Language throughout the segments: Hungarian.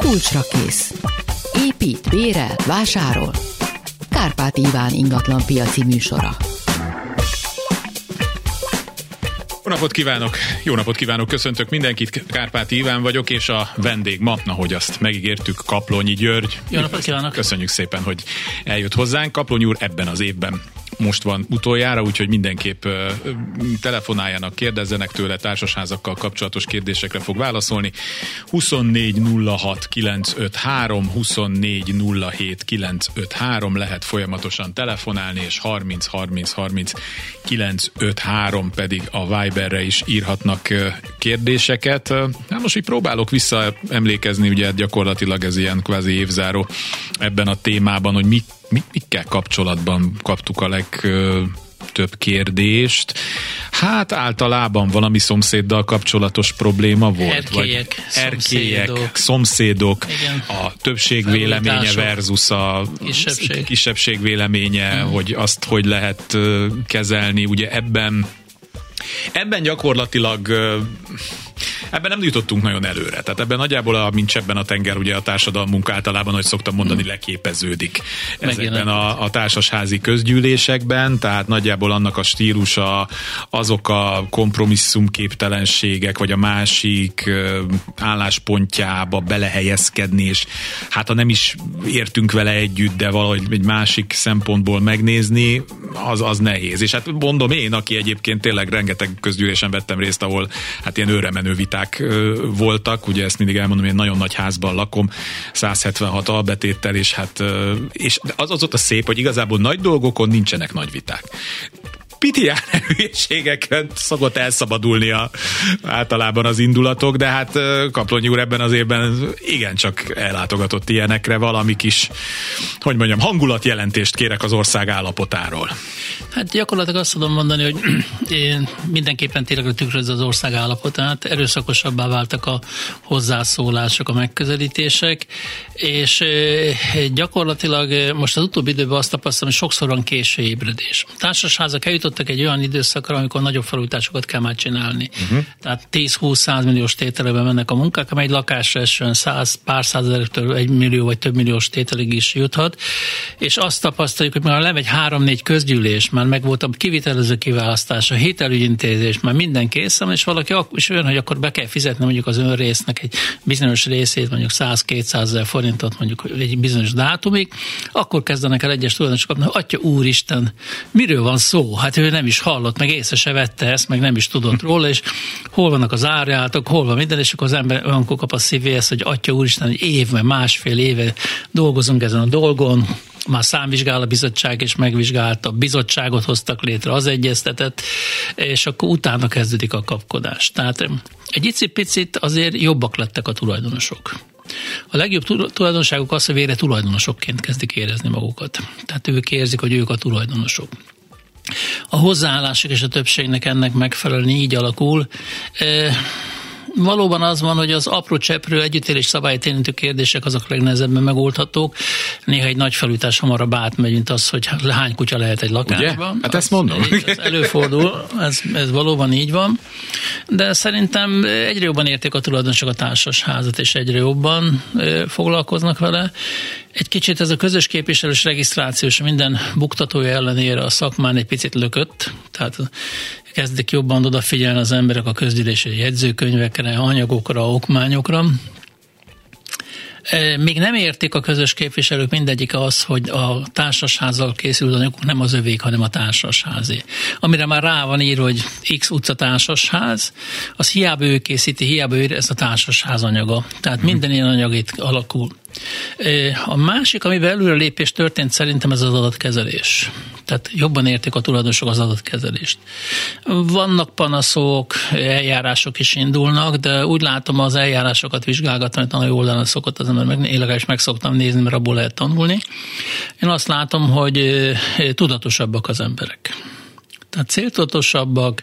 Kulcsra kész. Épít, bérel, vásárol. Kárpáti Iván ingatlan piaci műsora. Jó napot kívánok, köszöntök mindenkit, Kárpáti Iván vagyok, és a vendég ma, ahogy azt megígértük, Kaplonyi György. Jó napot kívánok! Köszönjük szépen, hogy eljött hozzánk. Kaplonyi úr ebben az évben most van utoljára, úgyhogy mindenképp telefonáljanak, kérdezzenek tőle, társasházakkal kapcsolatos kérdésekre fog válaszolni. 24 06 953, 24 07 953 lehet folyamatosan telefonálni, és 30 30 30 953 pedig a Viberre is írhatnak kérdéseket. Hát most így próbálok visszaemlékezni, ugye gyakorlatilag ez ilyen kvázi évzáró ebben a témában, hogy mikkel kapcsolatban kaptuk a legtöbb kérdést. Hát általában valami szomszéddal kapcsolatos probléma volt. Erkélyek, szomszédok, a többség véleménye versus a kisebbség véleménye, hogy azt hogy lehet kezelni. Ugye ebben gyakorlatilag ebben nem jutottunk nagyon előre. Tehát ebben nagyjából, mint ebben a tenger, ugye a társadalmunk általában, ahogy szoktam mondani, leképeződik ezekben a társasházi közgyűlésekben, tehát nagyjából annak a stílusa, azok a kompromisszumképtelenségek, vagy a másik álláspontjába belehelyezkedni, és hát ha nem is értünk vele együtt, de valahogy egy másik szempontból megnézni, az nehéz. És hát mondom én, aki egyébként tényleg rengeteg közgyűlésen vettem részt, ahol hát ilyen őremenő viták voltak, ugye ezt mindig elmondom, én nagyon nagy házban lakom, 176 albetéttel, és hát és az ott a szép, hogy igazából nagy dolgokon nincsenek nagy viták. Pitián hülyeségeken szokott elszabadulni általában az indulatok, de hát Kaplonyi úr ebben az évben igencsak ellátogatott ilyenekre, valami kis, hogy mondjam, hangulatjelentést kérek az ország állapotáról. Hát gyakorlatilag azt tudom mondani, hogy mindenképpen tényleg tükrözze az ország állapotát, erőszakosabbá váltak a hozzászólások, a megközelítések, és gyakorlatilag most az utóbbi időben azt tapasztalom, hogy sokszor van késő ébredés. Társasházak eljutottak egy olyan időszakra, amikor nagyobb felújításokat kell már csinálni. Tehát 10-20-100 milliós tételeben mennek a munkák, amely egy lakásra esően pár százezerektől 1 millió vagy több milliós tételig is juthat, és azt tapasztaljuk, hogy már lemegy 3-4 közgyűlés, már megvolt a kivitelező kiválasztás, a hitelügyintézés, már minden készen, és valaki is olyan, hogy akkor be kell fizetni mondjuk az önrésznek egy bizonyos részét, mondjuk 100-200 ezer forintot mondjuk egy bizonyos dátumig, akkor kezdenek el egyes tulajdonosok kapni, hogy atya úristen, miről van szó? Hát ő nem is hallott, meg észre se vette ezt, meg nem is tudott róla, és hol vannak az árjátok, hol van minden, és akkor az ember olyankor kap a szívéhez, hogy atya úristen, egy év, meg másfél éve dolgozunk ezen a dolgon, már számvizsgálóbizottság is megvizsgálta, bizottságot hoztak létre, az egyeztetett, és akkor utána kezdődik a kapkodás. Tehát egy icipicit azért jobbak lettek a tulajdonosok. A legjobb tulajdonságuk az, hogy végre tulajdonosokként kezdik érezni magukat. Tehát ők érzik, hogy ők a tulajdonosok. A hozzáállások és a többségnek ennek megfelelően így alakul. Valóban az van, hogy az apró cseprő együttélés szabályt érintő kérdések azok legnehezebben megoldhatók. Néha egy nagy felújítás hamarabb átmegy, mint az, hogy hány kutya lehet egy lakásban. Ugye? Hát ezt mondom. Ez előfordul, ez valóban így van. De szerintem egyre jobban érték a tulajdonosok a társasházat, és egyre jobban foglalkoznak vele. Egy kicsit ez a közös képviselős regisztrációs minden buktatója ellenére a szakmán egy picit lökött, tehát kezdik jobban odafigyelni az emberek a közgyűlési jegyzőkönyvekre, anyagokra, okmányokra. Még nem értik a közös képviselők mindegyik az, hogy a társasházzal készült anyagok nem az övék, hanem a társasházé. Amire már rá van írva, hogy X utca társasház, az hiába ő készíti, hiába ő ez a társasház anyaga. Tehát minden ilyen anyag itt alakul. A másik, amiben előrelépés történt, szerintem ez az adatkezelés. Tehát jobban értik a tulajdonosok az adatkezelést. Vannak panaszok, eljárások is indulnak, de úgy látom, az eljárásokat vizsgálgatni, hogy nagyon oldalán szokott az ember legalábbis meg szoktam nézni, mert abból lehet tanulni. Én azt látom, hogy tudatosabbak az emberek. Tehát céltudatosabbak,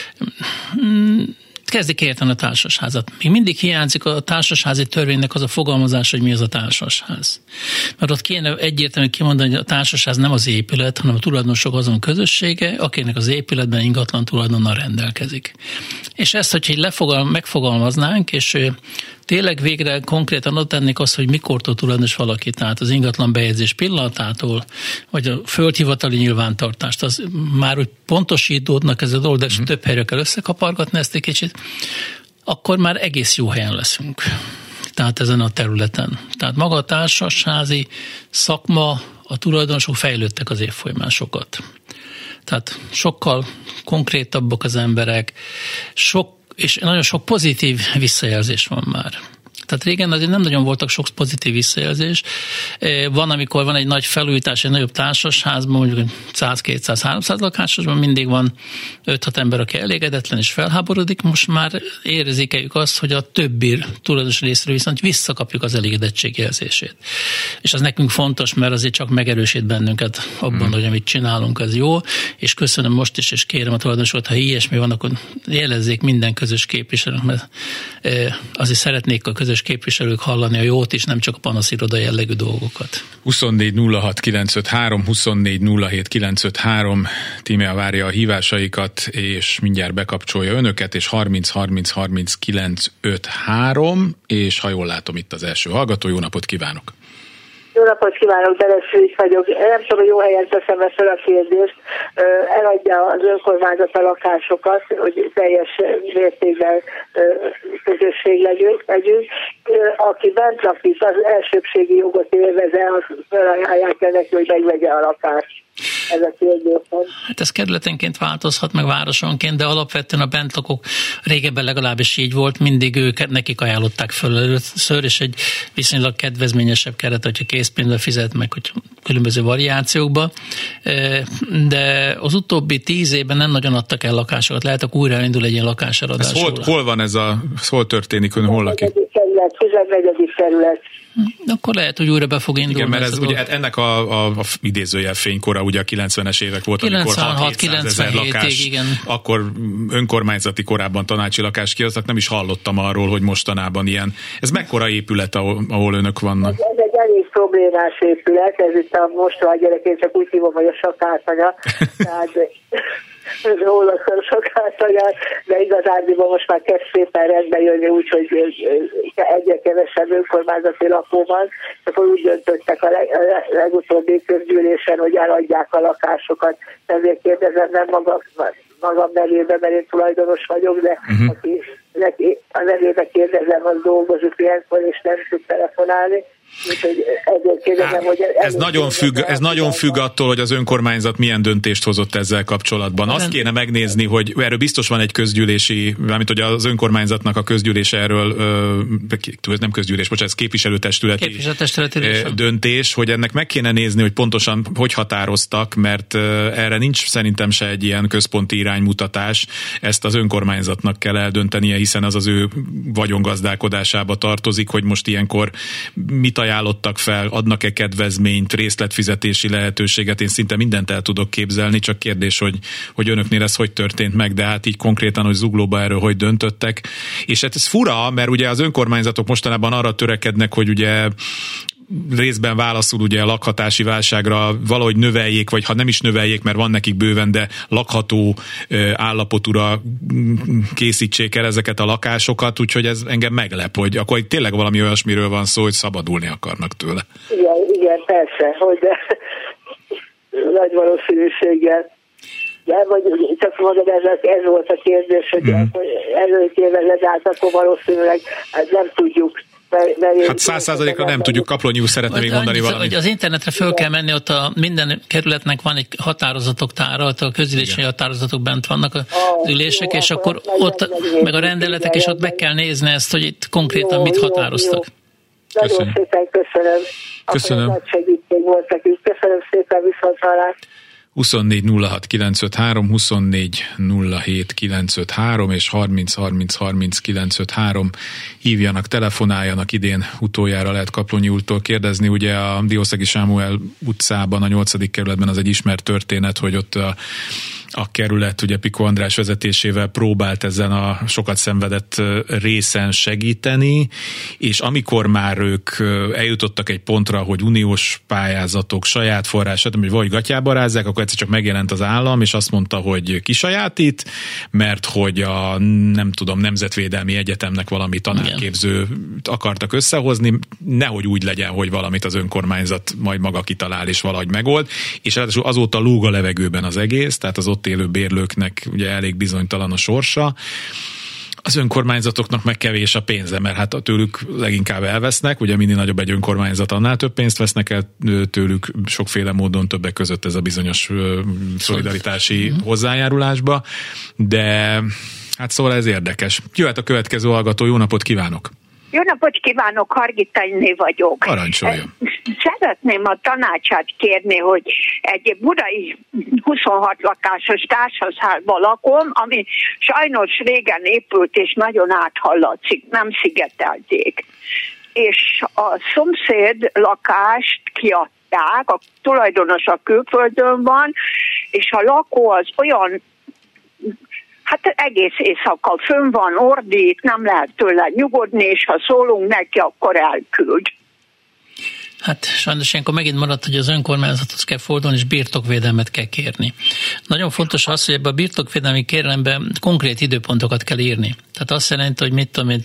kezdik érteni a társasházat. Még mindig hiányzik a társasházi törvénynek az a fogalmazás, hogy mi az a társasház. Mert ott kéne egyértelműen kimondani, hogy a társasház nem az épület, hanem a tulajdonosok azon közössége, akinek az épületben ingatlan tulajdonnal rendelkezik. És ezt, hogyha megfogalmaznánk, és tényleg végre konkrétan ott tennék azt, hogy mikortól tulajdonos valaki, tehát az ingatlan bejegyzés pillanatától, vagy a földhivatali nyilvántartást, az már úgy pontosítódnak ez a dolog, de több helyre kell összekapargatni ezt egy kicsit, akkor már egész jó helyen leszünk. Tehát ezen a területen. Tehát maga a társasházi szakma, a tulajdonosok fejlődtek az év folyamán sokat. Tehát sokkal konkrétabbak az emberek, és nagyon sok pozitív visszajelzés van már. Tehát régen azért nem nagyon voltak sok pozitív visszajelzés. Van, amikor van egy nagy felújítás, egy nagyobb társasházban, mondjuk 100-200-300 lakásházban mindig van 5-6 ember, aki elégedetlen és felháborodik. Most már érzékeljük azt, hogy a többi tulajdonos részéről viszont visszakapjuk az elégedettség jelzését. És az nekünk fontos, mert azért csak megerősít bennünket abban, hogy amit csinálunk, az jó. És köszönöm most is, és kérem a tulajdonosokat, ha ilyesmi van, akkor jelezzék minden közös képviselőnek, mert azért szeretnék a közös képviselők hallani a jót is, nem csak a panasziroda jellegű dolgokat. 24 06 953, 24 07 953 Tímea várja a hívásaikat, és mindjárt bekapcsolja önöket, és 30 30 30 953, és ha jól látom, itt az első hallgató. Jó napot kívánok! Jó napot kívánok, Beres vagyok. Nem tudom, hogy jó helyen teszem fel a kérdést. Eladja az önkormányzat a lakásokat, hogy teljes mértékben közösség legyünk. Aki bent lakik, az elsőbségi jogot élveze, az felajánlják neki, hogy megvegye a lakást. Ez a kérdés. Hát ez kerületenként változhat, meg városonként, de alapvetően a bentlakók régebben legalábbis így volt, mindig nekik ajánlották föl először, és egy viszonylag kedvezményesebb keret, hogyha készpénzbe fizet meg, hogy különböző variációkba. De az utóbbi 10 évben nem nagyon adtak el lakásokat. Lehet, hogy újra indul egy ilyen lakáseladás. Hol van ez hol történik, hol lakik? 14. kerület. Akkor lehet, hogy újra be fog indulni. Igen, mert ez ugye hát ennek a idézőjel fénykora, ugye a 90-es évek volt, amikor 600 000 lakás, igen. Akkor önkormányzati korábban tanácsi lakást kihoztak, nem is hallottam arról, hogy mostanában ilyen. Ez mekkora épület, ahol önök vannak? Ez egy elég problémás épület, ez itt a mostoha gyerek, én csak úgy hívom, hogy a sakátanya. Tehát róla sokáig, de igazándiból most már kezd szépen rendbe jönni, úgyhogy egyre kevesebb önkormányzati lakó van, akkor úgy döntöttek a legutóbbi közgyűlésen, hogy eladják a lakásokat. Ezért kérdezem, nem magam nevében, mert én tulajdonos vagyok, de aki a nevében kérdezem, az dolgozik ilyenkor, és nem tud telefonálni. Ez nagyon függ attól, hogy az önkormányzat milyen döntést hozott ezzel kapcsolatban. Azt kéne megnézni, hogy erről biztos van egy közgyűlési, mármint hogy az önkormányzatnak a közgyűlése erről, nem közgyűlés, bocsánat, ez képviselőtestületi döntés, hogy ennek meg kéne nézni, hogy pontosan hogy határoztak, mert erre nincs szerintem se egy ilyen központi iránymutatás. Ezt az önkormányzatnak kell eldöntenie, hiszen az ő vagyongazdálkodásába tartozik, hogy most ilyenkor mit ajánlottak fel, adnak-e kedvezményt, részletfizetési lehetőséget, én szinte mindent el tudok képzelni, csak kérdés, hogy önöknél ez hogy történt meg, de hát így konkrétan, hogy Zuglóba erről hogy döntöttek. És hát ez fura, mert ugye az önkormányzatok mostanában arra törekednek, hogy ugye részben válaszul ugye a lakhatási válságra valahogy növeljék, vagy ha nem is növeljék, mert van nekik bőven, de lakható állapotúra készítsék el ezeket a lakásokat, úgyhogy ez engem meglep, hogy akkor tényleg valami olyasmiről van szó, hogy szabadulni akarnak tőle. Igen, persze, hogy de nagy valószínűséggel. De vagy csak mondom, ez volt a kérdés, hogy előtt éve lezárt, akkor valószínűleg nem tudjuk. Hát 100%-ra nem tudjuk, Kaplonyi úr szeretne még mondani valamit. Az internetre föl kell menni, ott minden kerületnek van egy határozatok tára, ott a közülési határozatok bent vannak az ülések, és akkor ott meg a rendeletek, és ott meg kell nézni ezt, hogy itt konkrétan mit határoztak. Nagyon szépen köszönöm. Nagy segítség volt nekünk. Köszönöm szépen, viszonthallásra. 24 06 953, 24 07 953 és 30 30 30 953 hívjanak, telefonáljanak, idén utoljára lehet Kaplonyi úrtól kérdezni. Ugye a Diószegi Sámuel utcában, a 8. kerületben az egy ismert történet, hogy ott a kerület ugye Piko András vezetésével próbált ezen a sokat szenvedett részen segíteni, és amikor már ők eljutottak egy pontra, hogy uniós pályázatok, saját forrás, vagy gatyába rázzák, akkor egyszer csak megjelent az állam, és azt mondta, hogy kisajátít, mert hogy a Nemzetvédelmi Egyetemnek valami tanárképző akartak összehozni, nehogy úgy legyen, hogy valamit az önkormányzat majd maga kitalál és valahogy megold, és ráadásul azóta lóg a levegőben az egész, tehát az ott élő bérlőknek ugye elég bizonytalan a sorsa. Az önkormányzatoknak meg kevés a pénze, mert hát tőlük leginkább elvesznek, ugye minél nagyobb egy önkormányzat, annál több pénzt vesznek el tőlük sokféle módon, többek között ez a bizonyos szolidaritási hozzájárulásba, de hát szóval ez érdekes. Jöhet a következő hallgató, jó napot kívánok! Jó napot kívánok, Hargita Inné vagyok. Parancsoljon. Szeretném a tanácsát kérni, hogy egy budai 26 lakásos társasházban lakom, ami sajnos régen épült és nagyon áthallatszik, nem szigetelték. És a szomszéd lakást kiadták, a tulajdonos a külföldön van, és a lakó az olyan, hát egész éjszaka fönn van, ordít, nem lehet tőle nyugodni, és ha szólunk neki, akkor elküld. Hát sajnos ilyenkor megint maradt, hogy az önkormányzathoz kell fordulni, és birtokvédelmet kell kérni. Nagyon fontos az, hogy ebbe a birtokvédelmi kérelemben konkrét időpontokat kell írni. Tehát azt jelenti, hogy mit tudom én,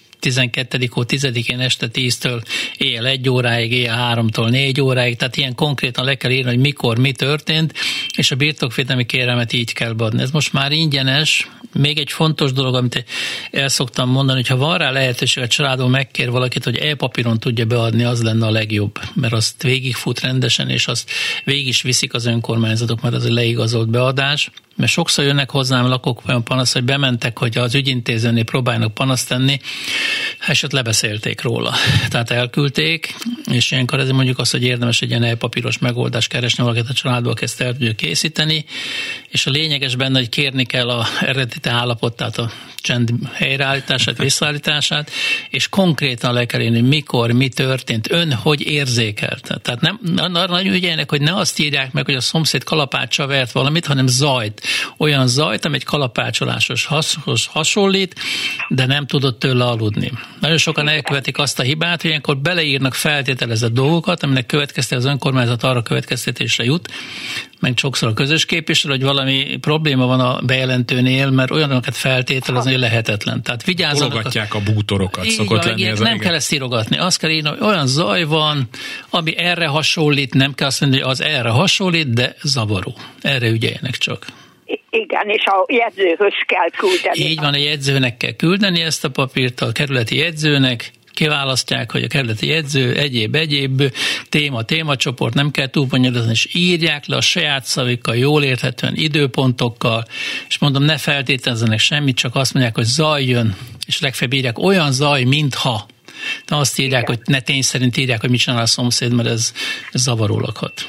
12. hó 10-én este 10-től éjjel 1 óráig, éjjel 3-tól 4 óráig, tehát ilyen konkrétan le kell írni, hogy mikor, mi történt, és a birtokvédelmi kérelmet így kell beadni. Ez most már ingyenes. Még egy fontos dolog, amit el szoktam mondani, hogy ha van rá lehetőség, a családon megkér valakit, hogy e-papíron tudja beadni, az lenne a legjobb, mert azt végigfut rendesen, és azt végig is viszik az önkormányzatok, mert az egy leigazolt beadás. Mert sokszor jönnek hozzám lakók olyan panasz, hogy bementek, hogy az ügyintézőnél próbálnak panaszt tenni, eset lebeszélték róla. Tehát elküldték, és ilyenkor ezért mondjuk azt, hogy érdemes egy ilyen e-papíros megoldást keresni, valakit a családból ezt el tudjuk készíteni, és a lényeges benne, hogy kérni kell a eredeti állapot, tehát a csend helyreállítását, visszaállítását, és konkrétan le kell írni, mikor, mi történt, ön hogy érzékelte. Tehát nem, nagyon ügyeljenek, hogy ne azt írják meg, hogy a szomszéd kalapáccsal vert valamit, hanem zajt. Olyan zajt, ami egy kalapácsoláshoz hasonlít, de nem tudott tőle aludni. Nagyon sokan elkövetik azt a hibát, hogy ilyenkor beleírnak feltételezett dolgokat, aminek következtében az önkormányzat arra következtetésre jut, meg sokszor a közös képviselő, hogy valami probléma van a bejelentőnél, mert olyanokat feltételezni lehetetlen. Tehát vigyázzanak. Tologatják a bútorokat, szokott lenni ez. Nem kell ezt írogatni. Azt kell írni, hogy olyan zaj van, ami erre hasonlít, nem kell azt mondani, hogy az erre hasonlít, de zavaró. Erre ügyeljenek csak. Igen, és a jegyzőhöz kell küldeni. Így van, a jegyzőnek kell küldeni ezt a papírt, a kerületi jegyzőnek, kiválasztják, hogy a kerületi jegyző egyéb témacsoport, nem kell túl bonyolítani, és írják le a saját szavikkal, jól érthetően időpontokkal, és mondom, ne feltételezzenek semmit, csak azt mondják, hogy zaj jön, és legfeljebb írják olyan zaj, mintha. De azt írják, igen, hogy ne tény szerint írják, hogy mit csinál a szomszéd, mert ez zavaró lakhat.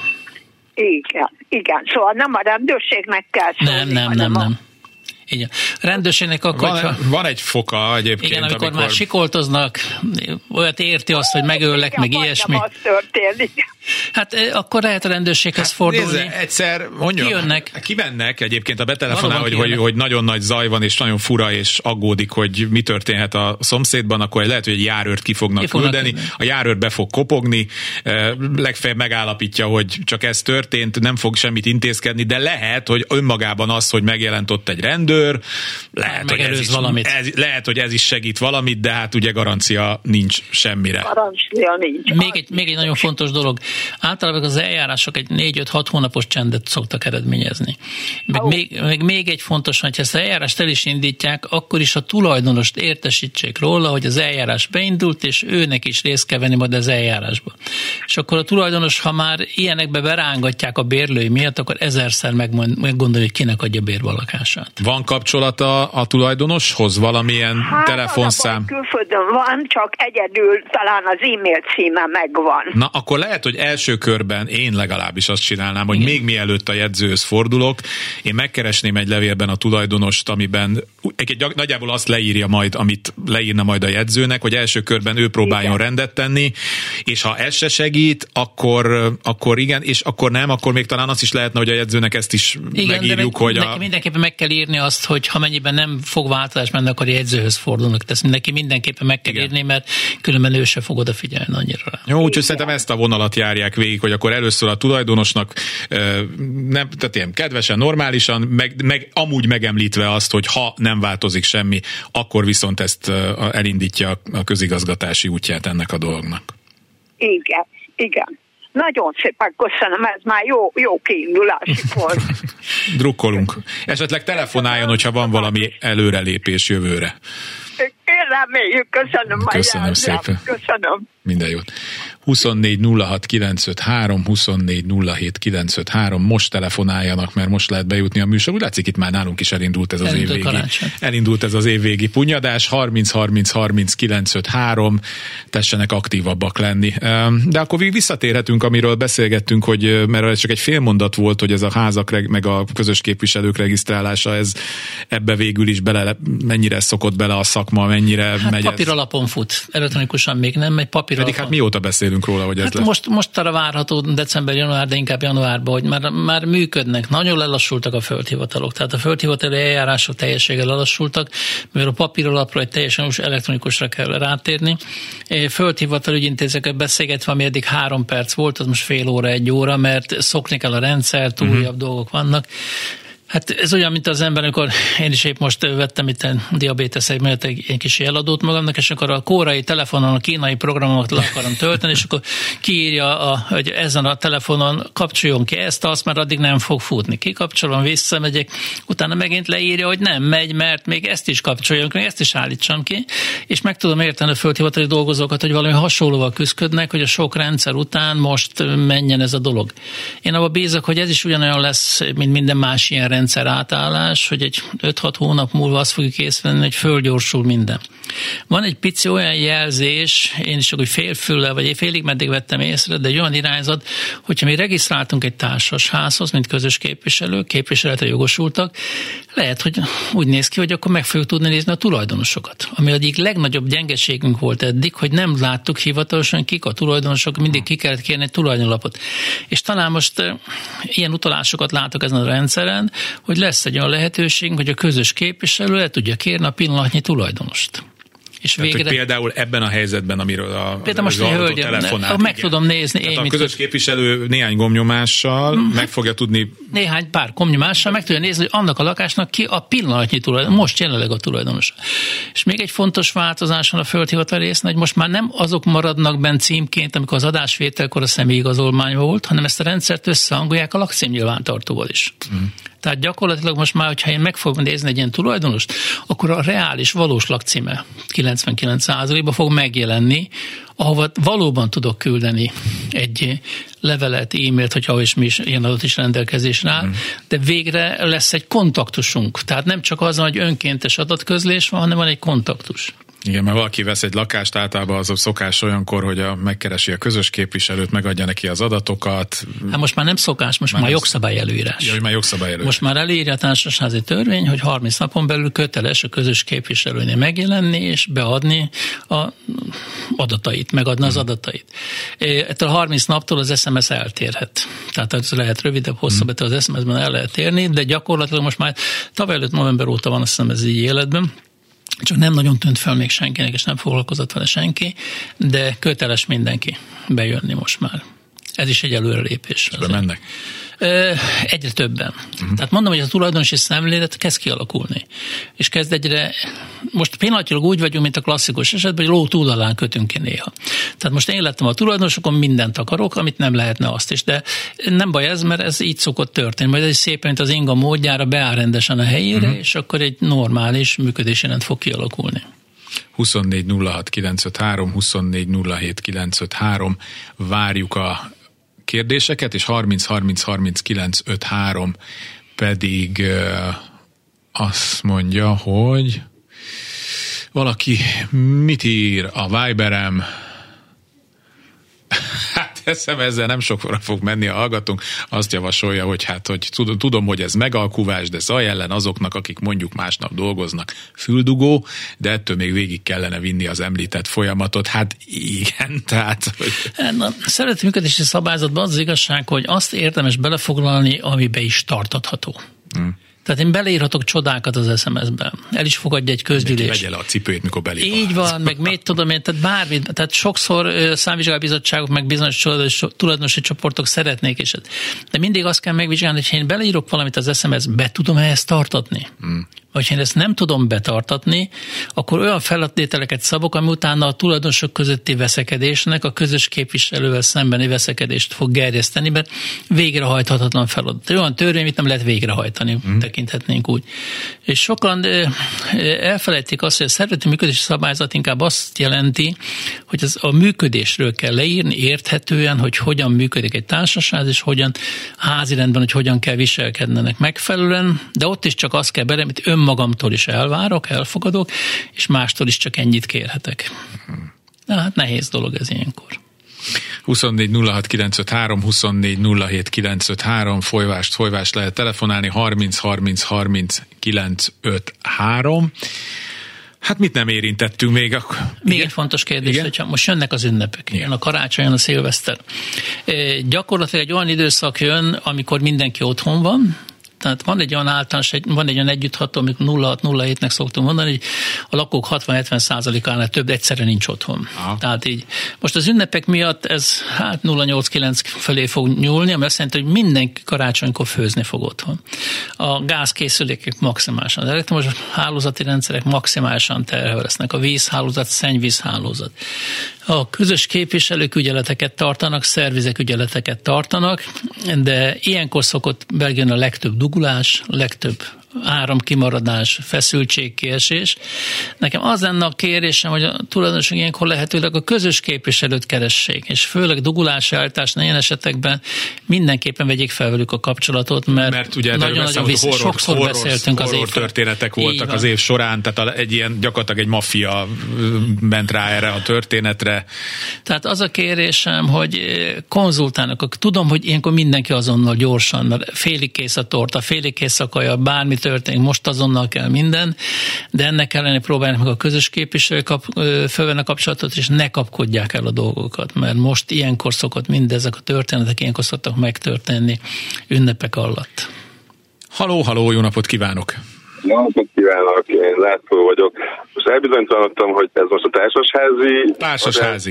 Igen, szóval nem a rendőrségnek kell szólni. Nem. Igen. A rendőrségnek akkor... Van egy foka egyébként. Igen, amikor már sikoltoznak, olyat érti azt, hogy megöllek, meg ilyesmi. Az történik. Hát akkor lehet a rendőrséghez fordulni. Nézze, egyszer mondjuk, kimennek egyébként a betelefonál, hogy nagyon nagy zaj van, és nagyon fura, és aggódik, hogy mi történhet a szomszédban, akkor lehet, hogy egy járőrt ki fognak küldeni. A járőr be fog kopogni, legfeljebb megállapítja, hogy csak ez történt, nem fog semmit intézkedni, de lehet, hogy önmagában az, hogy megjelent ott egy rendőr, lehet, hogy ez is segít valamit, de hát ugye garancia nincs semmire. Garancia nincs. Még egy nagyon fontos dolog. Általában az eljárások egy 4-5-6 hónapos csendet szoktak eredményezni. Még egy fontos, hogy ezt az eljárást el is indítják, akkor is a tulajdonost értesítsék róla, hogy az eljárás beindult, és őnek is részt kell venni majd az eljárásba. És akkor a tulajdonos, ha már ilyenekbe berángatják a bérlői miatt, akkor 1000-szer meggondolja, hogy kinek adja bérbe a lakását. Van van kapcsolata a tulajdonoshoz? Valamilyen telefonszám? Külföldön van, csak egyedül talán az e-mail címe megvan. Na, akkor lehet, hogy első körben én legalábbis azt csinálnám, hogy még mielőtt a jegyzőhöz fordulok, én megkeresném egy levélben a tulajdonost, amiben nagyjából azt leírja majd, amit leírna majd a jegyzőnek, hogy első körben ő próbáljon rendet tenni, és ha ez se segít, akkor igen, és akkor nem, akkor még talán azt is lehetne, hogy a jegyzőnek ezt is megírjuk, hogy mindenképpen meg kell írni azt, hogy ha mennyiben nem fog változás menni, akkor a jegyzőhöz fordulnak. Tehát mindenképpen meg kell írni, mert különben ő se fog odafigyelni annyira. Jó, úgyhogy szerintem ezt a vonalat járják végig, hogy akkor először a tulajdonosnak nem, tehát ilyen kedvesen, normálisan, meg amúgy megemlítve azt, hogy ha nem változik semmi, akkor viszont ezt elindítja a közigazgatási útját ennek a dolognak. Igen. Nagyon szépen köszönöm, ez már jó kiindulási volt. Drukkolunk. Esetleg telefonáljon, hogyha van valami előrelépés jövőre. Én reméljük, köszönöm szépen. Köszönöm. Minden jót. 24 06 953, 24 07 953, most telefonáljanak, mert most lehet bejutni a műsor. Úgy látszik, itt már nálunk is elindult ez az évvégi punyadás, 30 30 30 953, tessenek aktívabbak lenni. De akkor visszatérhetünk, amiről beszélgettünk, hogy mert ez csak egy fél mondat volt, hogy ez a házak meg a közös képviselők regisztrálása, ez ebbe végül is mennyire szokott bele a szakma, mennyire megy papír alapon fut, elektronikusan még nem megy, papír pedig alapon. Hát mióta beszélünk róla, hogy ez lesz? Most arra várható december, január, de inkább januárban, hogy már működnek. Nagyon lelassultak a földhivatalok. Tehát a földhivatali eljárások teljességgel lelassultak, mivel a papír alapról egy teljesen elektronikusra kell rátérni. Földhivatal ügyintézőkkel beszélgetve, ami eddig 3 perc volt, az most fél óra, 1 óra, mert szokni kell a rendszer, újabb dolgok vannak. Hát ez olyan, mint az ember, amikor én is épp most vettem itt a diabéteszek mellett egy kis eladót magamnak, és akkor a koreai telefonon a kínai programokat le akarom tölteni, és akkor kiírja, hogy ezen a telefonon kapcsoljon ki azt, mert addig nem fog futni. Kikapcsolom, visszamegyek, utána megint leírja, hogy nem megy, mert még ezt is kapcsoljon, még ezt is állítsam ki, és meg tudom érteni a földhivatali dolgozókat, hogy valami hasonlóval küzdködnek, hogy a sok rendszer után most menjen ez a dolog. Én abban bízok, hogy ez is ugyanolyan lesz, mint minden más ilyen rendszer átállás, hogy egy 5-6 hónap múlva azt fogjuk észrevenni, hogy fölgyorsul minden. Van egy pici olyan jelzés, én is csak úgy félfüllel, vagy félig meddig vettem észre, de egy olyan irányzat, hogyha mi regisztráltunk egy társasházhoz, mint közös képviseletre jogosultak, lehet, hogy úgy néz ki, hogy akkor meg fogjuk tudni nézni a tulajdonosokat. Ami egyik legnagyobb gyengeségünk volt eddig, hogy nem láttuk hivatalosan kik a tulajdonosok, mindig ki kellett kérni egy tulajdonlapot. És talán most ilyen utalásokat látok ezen a rendszeren, hogy lesz egy olyan lehetőségünk, hogy a közös képviselő el tudja kérni a pillanatnyi tulajdonost. És tehát, végre... például ebben a helyzetben, amiről az hölgy telefonát. Meg tudom nézni. Tehát a közös képviselő néhány gombnyomással meg fogja tudni... Néhány pár gombnyomással meg tudja nézni, hogy annak a lakásnak ki a pillanatnyi tulajdonos, most jelenleg a tulajdonos. És még egy fontos változás van a földhivatal részén, hogy most már nem azok maradnak bent címként, amikor az adásvételkor a személyigazolvány volt, hanem ezt a rendszert összehangolják a lakcímnyilvántartóval is. Tehát gyakorlatilag most már, hogyha én meg fogom nézni egy ilyen tulajdonost, akkor a reális, valós lakcíme 99%-ban fog megjelenni, ahova valóban tudok küldeni egy levelet, e-mailt, hogyha mi is ilyen adat is rendelkezésre áll, de végre lesz egy kontaktusunk. Tehát nem csak az, hogy önkéntes adatközlés van, hanem van egy kontaktus. Igen, mert valaki vesz egy lakást, általában az a szokás olyankor, hogy megkeresi a közös képviselőt, megadja neki az adatokat. Hát most már nem szokás, most már jogszabály előírás. Ja, már jogszabály előírás. Most már előírja a társasházi törvény, hogy 30 napon belül köteles a közös képviselőnél megjelenni és beadni az adatait, megadni az adatait. Ettől a 30 naptól az SMS eltérhet. Tehát ez lehet rövidebb, hosszabb, ettől az SMS-ben el lehet érni, de gyakorlatilag most már tavaly előtt november óta van, azt hiszem ez így életben. Csak nem nagyon tűnt fel még senkinek, és nem foglalkozott vele senki, de köteles mindenki bejönni most már. Ez is egy előrelépés. Bemennek? Egyre többen. Tehát mondom, hogy a tulajdonosi szemlélet kezd kialakulni. És kezd egyre, most pillanatilag úgy vagyunk, mint a klasszikus esetben, hogy ló túlalán kötünk ki néha. Tehát most én lettem a tulajdonosokon, mindent akarok, amit nem lehetne azt is. De nem baj ez, mert ez így szokott történni. Majd ez szépen, mint az inga módjára beáll rendesen a helyére, és akkor egy normális működési rend fog kialakulni. 24 06 953, 24 07 953, várjuk a kérdéseket, és 30 30 30 953 pedig azt mondja, hogy valaki mit ír a Viberem? Hát ezzel nem sokra fog menni a hallgatónk. Azt javasolja, hogy hogy tudom, hogy ez megalkuvás, de zaj ellen azoknak, akik mondjuk másnap dolgoznak, füldugó, de ettől még végig kellene vinni az említett folyamatot. Hát igen, tehát... A szervezeti működési szabályzatban az igazság, hogy azt érdemes belefoglalni, amibe is tartatható. Tehát én beleírhatok csodákat az SMS-ben. El is fogadja egy közgyűlés. Vegye le a cipőjét, mikor belép. Így van, meg mit tudom én, tehát bármi. Tehát sokszor számvizsgálóbizottságok, meg bizonyos tulajdonosi csoportok szeretnék is. De mindig azt kell megvizsgálni, hogy én beleírok valamit az SMS-be, be tudom ezt tartatni? Vagy ha én ezt nem tudom betartatni, akkor olyan feltételeket szabok, ami utána a tulajdonosok közötti veszekedésnek a közös képviselővel szembeni veszekedést fog gerjeszteni, mert végrehajthatatlan feladat. Olyan törvény, amit nem lehet végrehajtani, tekinthetnénk úgy. És sokan elfelejtik azt, hogy a szervezeti működési szabályzat inkább azt jelenti, hogy a működésről kell leírni érthetően, hogy hogyan működik egy társaság, és hogyan házirendben, hogy hogyan kell viselkednenek megfelelően, de ott is csak azt kell bele, amit önmagamtól is elvárok, elfogadok, és mástól is csak ennyit kérhetek. Na, hát nehéz dolog ez ilyenkor. 24 06 953, 24 07 953, folyvást lehet telefonálni, 30 30 30 953. Hát mit nem érintettünk még? Még egy fontos kérdés, hogyha most jönnek az ünnepek, jön a karácsony, jön a szilveszter. Gyakorlatilag egy olyan időszak jön, amikor mindenki otthon van, tehát van egy olyan általános, van egy olyan együttható, amikor 06-07-nek szoktunk mondani, hogy a lakók 60-70%-ánál több egyszerre nincs otthon. Aha. Tehát így. Most az ünnepek miatt ez 0,8-9 felé fog nyúlni, ami azt jelenti, hogy mindenki karácsonykor főzni fog otthon. A gázkészülékek maximálisan, az elektromos hálózati rendszerek maximálisan terhelve lesznek, a vízhálózat, szennyvízhálózat. A közös képviselők ügyeleteket tartanak, szervizek ügyeleteket tartanak, de ilyenkor szokott belejönni a legtöbb dugulás, legtöbb áramkimaradás, feszültségkiesés. Nekem az lenne a kérésem, hogy a tulajdonosok ilyenkor lehetőleg a közös képviselőt keressék, és főleg dugulási állításnál ilyen esetekben mindenképpen vegyék fel velük a kapcsolatot, mert ugye nagyon sokszor beszéltünk az évről. Történetek voltak az év során, tehát egy ilyen gyakorlatilag egy maffia ment rá erre a történetre. Tehát az a kérésem, hogy konzultálnak. Tudom, hogy ilyenkor mindenki azonnal gyorsan, mert félig kész a torta, félig kész a kaja, bármi történik, most azonnal kell minden, de ennek ellenére próbálják meg a közös képviselők fölvenni a kapcsolatot, és ne kapkodják el a dolgokat, mert most ilyenkor szokott mindezek a történetek, ilyenkor szoktak megtörténni ünnepek alatt. Halló, jó napot kívánok! Jó napot kívánok, én László vagyok. Most elbizonytalanodtam, hogy ez most a társasházi... Társasházi.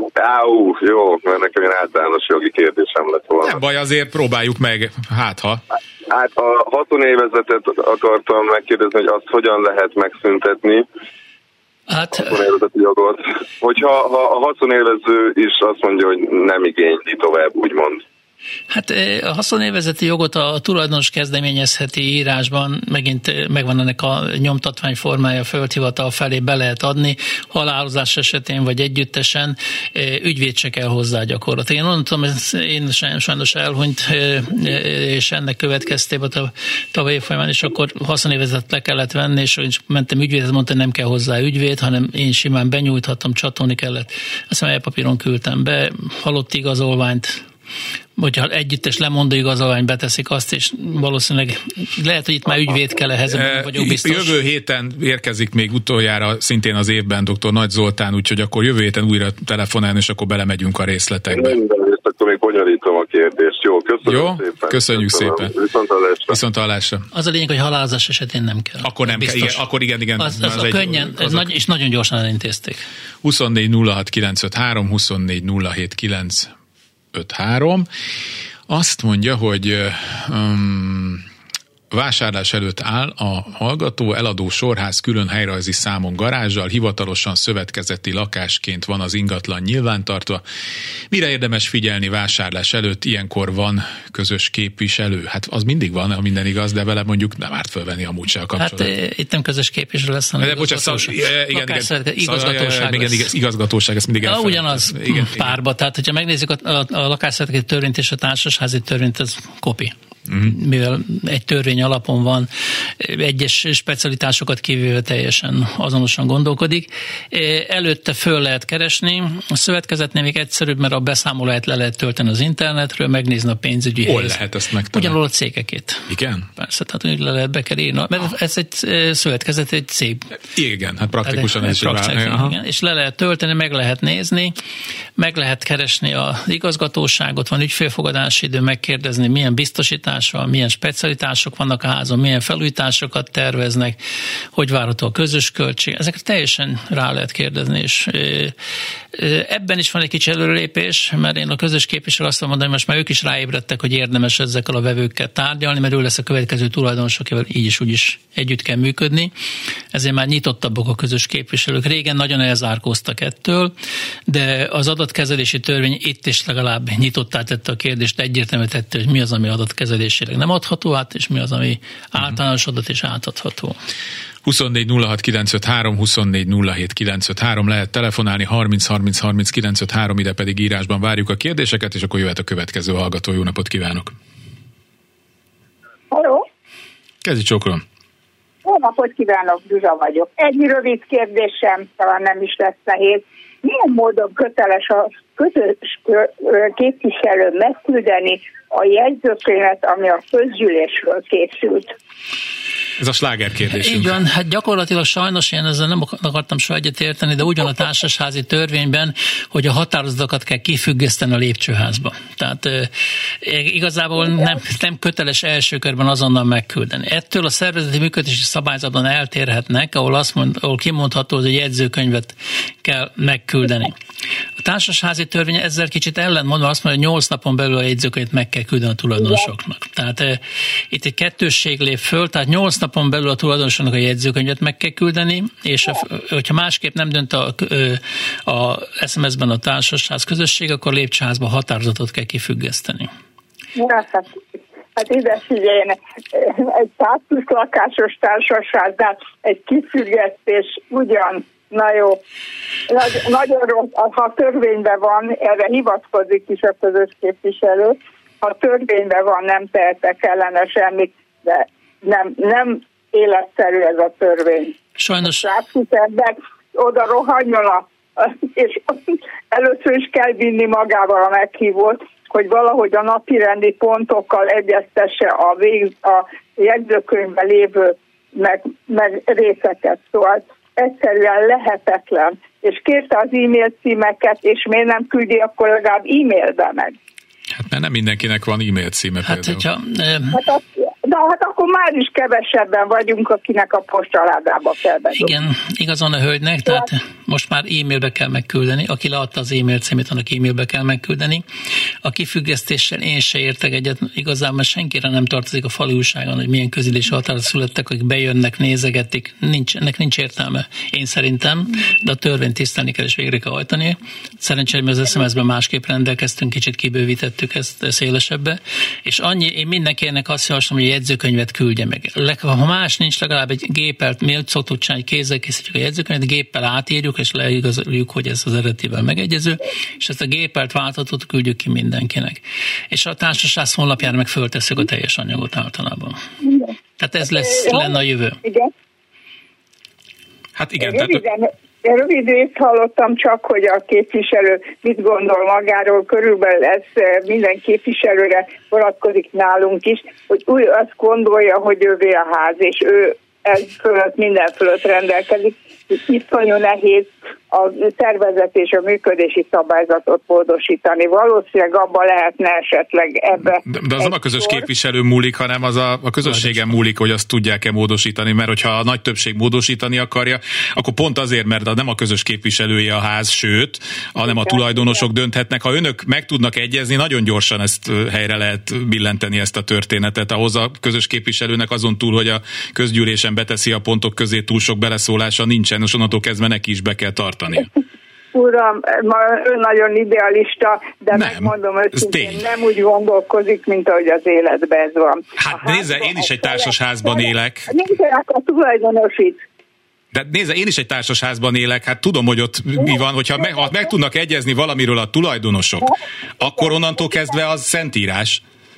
Jó, mert nekem ilyen általános jogi kérdésem lett volna. Nem baj, azért próbáljuk meg, ha... Hát a haszonélvezetet akartam megkérdezni, hogy azt hogyan lehet megszüntetni, haszonélvezeti jogot. Hogyha a haszonélvező is azt mondja, hogy nem igényli tovább, úgymond. Hát a haszonélvezeti jogot a tulajdonos kezdeményezheti írásban, megint megvan ennek a nyomtatvány formája, földhivatal felé be lehet adni, halálozás esetén vagy együttesen, ügyvéd se kell hozzá gyakorlatilag. Én mondtam, én sajnos elhunyt, és ennek következtében a tavalyi folyamán, és akkor haszonélvezetet le kellett venni, és mentem ügyvédhez, mondta, hogy nem kell hozzá ügyvéd, hanem én simán benyújthattam, csatolni kellett. Azt mondja, papíron küldtem be, halott igazolványt, hogyha együttes lemondó igazolvány beteszik azt, és valószínűleg lehet, hogy itt már ügyvéd kell ehhez, nem vagyok biztos. Jövő héten érkezik még utoljára, szintén az évben dr. Nagy Zoltán, úgyhogy akkor jövő héten újra telefonálni, és akkor belemegyünk a részletekbe. Mindenért, akkor még bonyolítom a kérdést. Jó, köszönjük szépen. Köszönjük szépen. Viszonthallásra. Az a lényeg, hogy halálozás esetén nem kell. Akkor nem kell, akkor igen. Az könnyen, és nagyon gyorsan elintézték. 24 06 953, 24 07 953. Azt mondja, hogy vásárlás előtt áll a hallgató, eladó sorház külön helyrajzi számon garázsal, hivatalosan szövetkezeti lakásként van az ingatlan nyilvántartva. Mire érdemes figyelni vásárlás előtt? Ilyenkor van közös képviselő. Hát az mindig van, ha minden igaz, de vele mondjuk nem árt fölvenni amúgy se a kapcsolatot. Hát itt nem közös képviselő lesz, hanem igazgatóság, ezt mindig elfelejtem. Ugyanaz párba, tehát hogyha megnézzük a lakásszerkezeti törvényt és a társasházi törvényt, ez kopi. mivel egy törvény alapon van, egyes specialitásokat kivéve teljesen azonosan gondolkodik. Előtte föl lehet keresni. A szövetkezetnél még egyszerűbb, mert a beszámolóját le lehet tölteni az internetről, megnézni a pénzügyi Hol lehet ezt megtalálni? Ugyanúgy a cégekét. Igen? Persze, tehát úgy le lehet be kell írni. Mert ez egy szövetkezet, egy cég. Igen, hát praktikusan ez igen, és le lehet tölteni, meg lehet nézni, meg lehet keresni az igazgatóságot, van ügyfélfogadási idő, megkérdezni, milyen biztosítás van, milyen specialitások vannak a házon, milyen felújításokat terveznek, hogy várható a közös költség. Ezeket teljesen rá lehet kérdezni, és ebben is van egy kicsi előrelépés, mert én a közös képviselő azt mondom, hogy most már ők is ráébredtek, hogy érdemes ezekkel a vevőkkel tárgyalni, mert ő lesz a következő tulajdonos, akivel így is úgy is együtt kell működni. Ezért már nyitottabbak a közös képviselők. Régen nagyon elzárkóztak ettől, de az adatkezelési törvény itt is legalább nyitottá tette a kérdést, egyértelműen tette, hogy mi az, ami adatkezelésileg nem adható át, és mi az, ami általános adat és átadható. 24 06 953, 24 07 953 lehet telefonálni, 30 30 30 953, ide pedig írásban várjuk a kérdéseket, és akkor jöhet a következő hallgató. Jó napot kívánok! Halló! Kezdj csókolom! Jó napot kívánok, Zsuzsa vagyok. Egy rövid kérdésem, talán nem is lesz nehéz. Milyen módon köteles a közös képviselő megküldeni a jegyzőkönyvet, ami a közgyűlésről készült? Ez a sláger kérdésünk. Így van, hát gyakorlatilag sajnos én ezzel nem akartam soha egyet érteni, de ugyan a társasházi törvényben, hogy a határozatokat kell kifüggeszteni a lépcsőházba. Tehát igazából nem köteles első körben azonnal megküldeni. Ettől a szervezeti működési szabályzatban eltérhetnek, ahol kimondható, hogy a jegyzőkönyvet kell megküldeni. A társasházi törvény ezzel kicsit ellentmondva azt mondja, hogy 8 napon belül a jegyzőkönyvet meg kell küldeni a tulajdonosoknak. Tehát itt egy kettősség lép föl, tehát 8 napon belül a tulajdonosoknak a jegyzőkönyvet meg kell küldeni, és hogyha másképp nem dönt a SMS-ben a társasház közösség, akkor lépcsőházban határozatot kell kifüggeszteni. Hát ide figyeljenek, egy 120 lakásos társasháznál egy kifüggesztés ugyan. Na jó, nagyon rossz, ha törvényben van, erre hivatkozik is a közös képviselő, ha törvényben van, nem tehetek ellene semmit, de nem életszerű ez a törvény. Sajnos. Ember oda rohanjon, és először is kell vinni magával a meghívót, hogy valahogy a napirendi pontokkal egyeztesse a jegyzőkönyvben lévő meg részeket. Szóval egyszerűen lehetetlen. És kérte az e-mail címeket, és miért nem küldi, akkor legalább e-mailbe meg. Hát mert nem mindenkinek van e-mail címe például. Hát akkor már is kevesebben vagyunk, akinek a postaládába kell bedobni. Igen, igazán a hölgynek, tehát most már e-mailbe kell megküldeni. Aki leadta az e-mail címét, annak e-mailbe kell megküldeni. A kifüggesztéssel én se értek egyet, igazából senkire nem tartozik a fali újságon, hogy milyen közülési határozat születtek, akik bejönnek, nézegetik. Ennek nincs értelme, én szerintem, de a törvényt tisztelni kell és végre kell hajtani. Szerencsére mi az SMS-ben másképp rendelkeztünk, kicsit kibővítettük ezt szélesebbe, és én mindenkinek azt javaslom, hogy a jegyzőkönyvet küldje meg. Ha más nincs, legalább egy géppel, mi szoktuk csinálni, kézzel készítjük a jegyzőkönyvet, géppel átírjuk, és leigazoljuk, hogy ez az eredetivel megegyező, és ezt a géppelt váltatót küldjük ki mindenkinek. És a társaság honlapjára meg föltesszük a teljes anyagot általában. Tehát ez lenne a jövő. Igen. Hát igen. Rövid hallottam csak, hogy a képviselő mit gondol magáról, körülbelül ez minden képviselőre vonatkozik nálunk is, hogy úgy azt gondolja, hogy ővé a ház, és ő ez fölött, minden fölött rendelkezik. Iszonyú nehéz a szervezet és a működési szabályzatot módosítani. Valószínűleg abban lehetne esetleg ebbe. De az nem a közös képviselő múlik, hanem az a közösségen múlik, hogy azt tudják-e módosítani, mert hogyha a nagy többség módosítani akarja, akkor pont azért, mert nem a közös képviselője a ház, sőt, hanem a tulajdonosok dönthetnek. Ha önök meg tudnak egyezni, nagyon gyorsan ezt helyre lehet billenteni, ezt a történetet. Ahhoz a közös képviselőnek azon túl, hogy a közgyűlésen beteszi a pontok közé, túl sok beleszólása nincsen, és onnantól kezdve neki is be kell tartani. Uram, ő nagyon idealista, de megmondom őszintén, nem úgy gondolkozik, mint ahogy az életben ez van. Hát nézze, én is egy társasházban élek. Nincsenek a tulajdonosít. De nézze, én is egy társasházban élek, hát tudom, hogy ott mi van, hogyha meg tudnak egyezni valamiről a tulajdonosok, akkor onnantól kezdve az szentírás.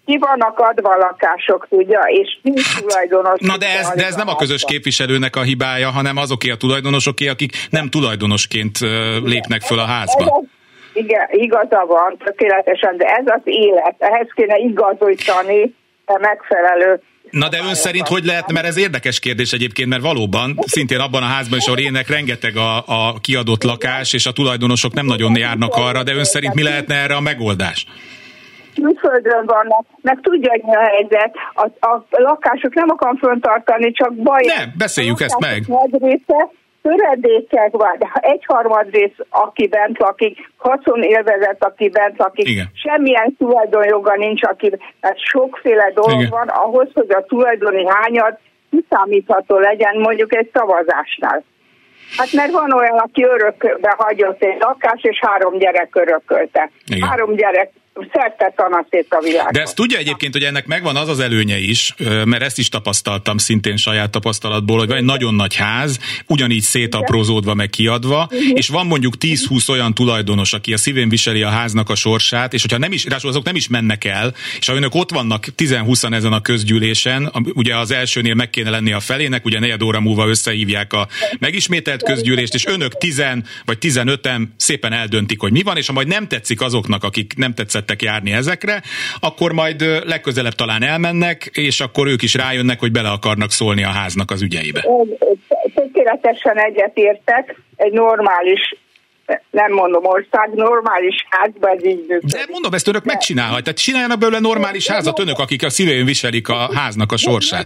ki vannak adva lakások, tudja, és nincs tulajdonos. Na de ez nem a közös képviselőnek a hibája, hanem azoké a tulajdonosoké, akik nem tulajdonosként lépnek föl a házba. Igen, igaza van, tökéletesen, de ez az élet, ehhez kéne igazítani megfelelő. Na de ön szerint hogy lehet, mert ez érdekes kérdés egyébként, mert valóban szintén abban a házban is, ahol ének rengeteg a kiadott lakás, és a tulajdonosok nem nagyon járnak arra, de ön szerint mi lehetne erre a megoldás? Külföldön vannak, meg tudja, hogy a helyzet, a lakások nem akarom föntartani, csak baj. Nem, beszéljük ezt meg. Nagy része töredékek van, de ha 1/3 rész, aki bent lakik, haszonélvezet, aki bent lakik, igen. Semmilyen tulajdonjoga nincs, aki, tehát sokféle dolog igen. Van ahhoz, hogy a tulajdoni hányad kiszámítható legyen mondjuk egy szavazásnál. Hát mert van olyan, aki örökbe hagyott egy lakást, és 3 gyerek örökölte. Igen. 3 gyerek szerte tanaszét a világon. De ezt tudja egyébként, hogy ennek megvan az az előnye is, mert ezt is tapasztaltam szintén saját tapasztalatból, hogy van egy nagyon nagy ház, ugyanígy szétaprózódva meg kiadva, és van mondjuk 10-20 olyan tulajdonos, aki a szívén viseli a háznak a sorsát, és hogyha nem is, ráadásul azok nem is mennek el, és ha önök ott vannak 10-20 ezen a közgyűlésen, ugye az elsőnél meg kéne lenni a felének, ugye 4 óra múlva összehívják a megismételt közgyűlést, és önök 10 vagy 15-en szépen eldöntik, hogy mi van, és ha majd nem tetszik azoknak, akik nem tetszettek járni ezekre, akkor majd legközelebb talán elmennek, és akkor ők is rájönnek, hogy bele akarnak szólni a háznak az ügyeibe. Tökéletesen egyetértek, egy normális, nem mondom ország, normális házban ez így működik. De mondom, ezt önök megcsinálhatják. Tehát csináljanak belőle normális házat önök, akik a szívén viselik a háznak a sorsát.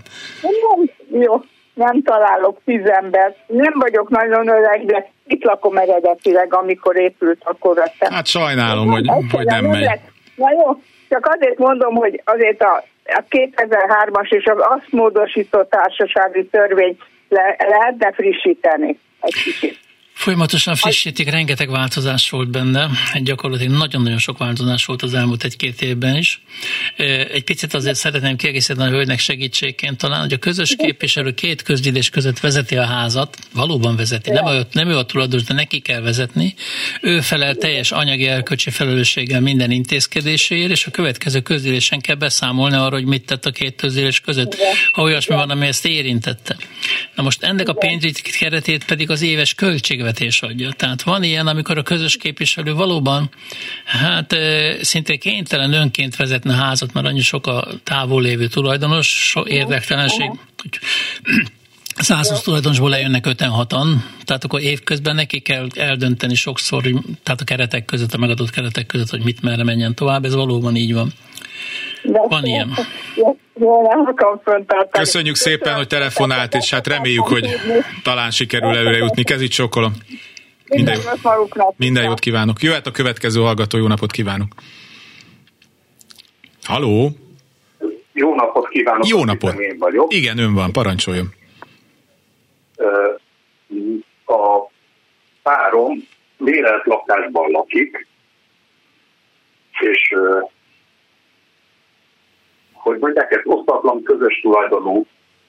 Jó, nem találok 10 embert. Nem vagyok nagyon öreg, de itt lakom eredetileg, amikor épült, akkor vettem. Hát sajnálom, hogy nem megy. Na jó, csak azért mondom, hogy azért a 2003-as és az azt módosított társasági törvényt lehetne frissíteni egy kicsit. Folyamatosan frissítik, rengeteg változás volt benne, gyakorlatilag nagyon-nagyon sok változás volt az elmúlt 1-2 évben is. Egy picit azért szeretném kiegészíteni a hölgynek segítségként talán, hogy a közös képviselő 2 közgyűlés között vezeti a házat, valóban vezeti, nem ő a tulajdonos, de neki kell vezetni. Ő felel teljes anyagi erkölcsi felelősséggel minden intézkedéséért, és a következő közgyűlésen kell beszámolni arra, hogy mit tett a 2 közgyűlés között, ha olyasmi van, ami ezt érintette. Na most ennek a pénzügyi keretét pedig az éves költségvetés adja. Tehát van ilyen, amikor a közös képviselő valóban szinte kénytelen önként vezetne házat, mert annyi sok a távol lévő tulajdonos, érdektelenség, hogy 120 tulajdonosból lejönnek 5-6-an, tehát akkor évközben neki kell eldönteni sokszor, tehát a keretek között, a megadott keretek között, hogy mit merre menjen tovább, ez valóban így van. Van ilyen. Köszönjük szépen, hogy telefonált, és hát reméljük, hogy talán sikerül előre jutni. Kezit csókolom. Minden jót kívánok. Jöhet a következő hallgató, jó napot kívánok. Halló? Jó napot kívánok. Jó napot. Én vagyok. Igen, ön van, parancsoljon. A párom bérelt lakásban lakik, és hogy mondják, ez osztatlan közös tulajdonú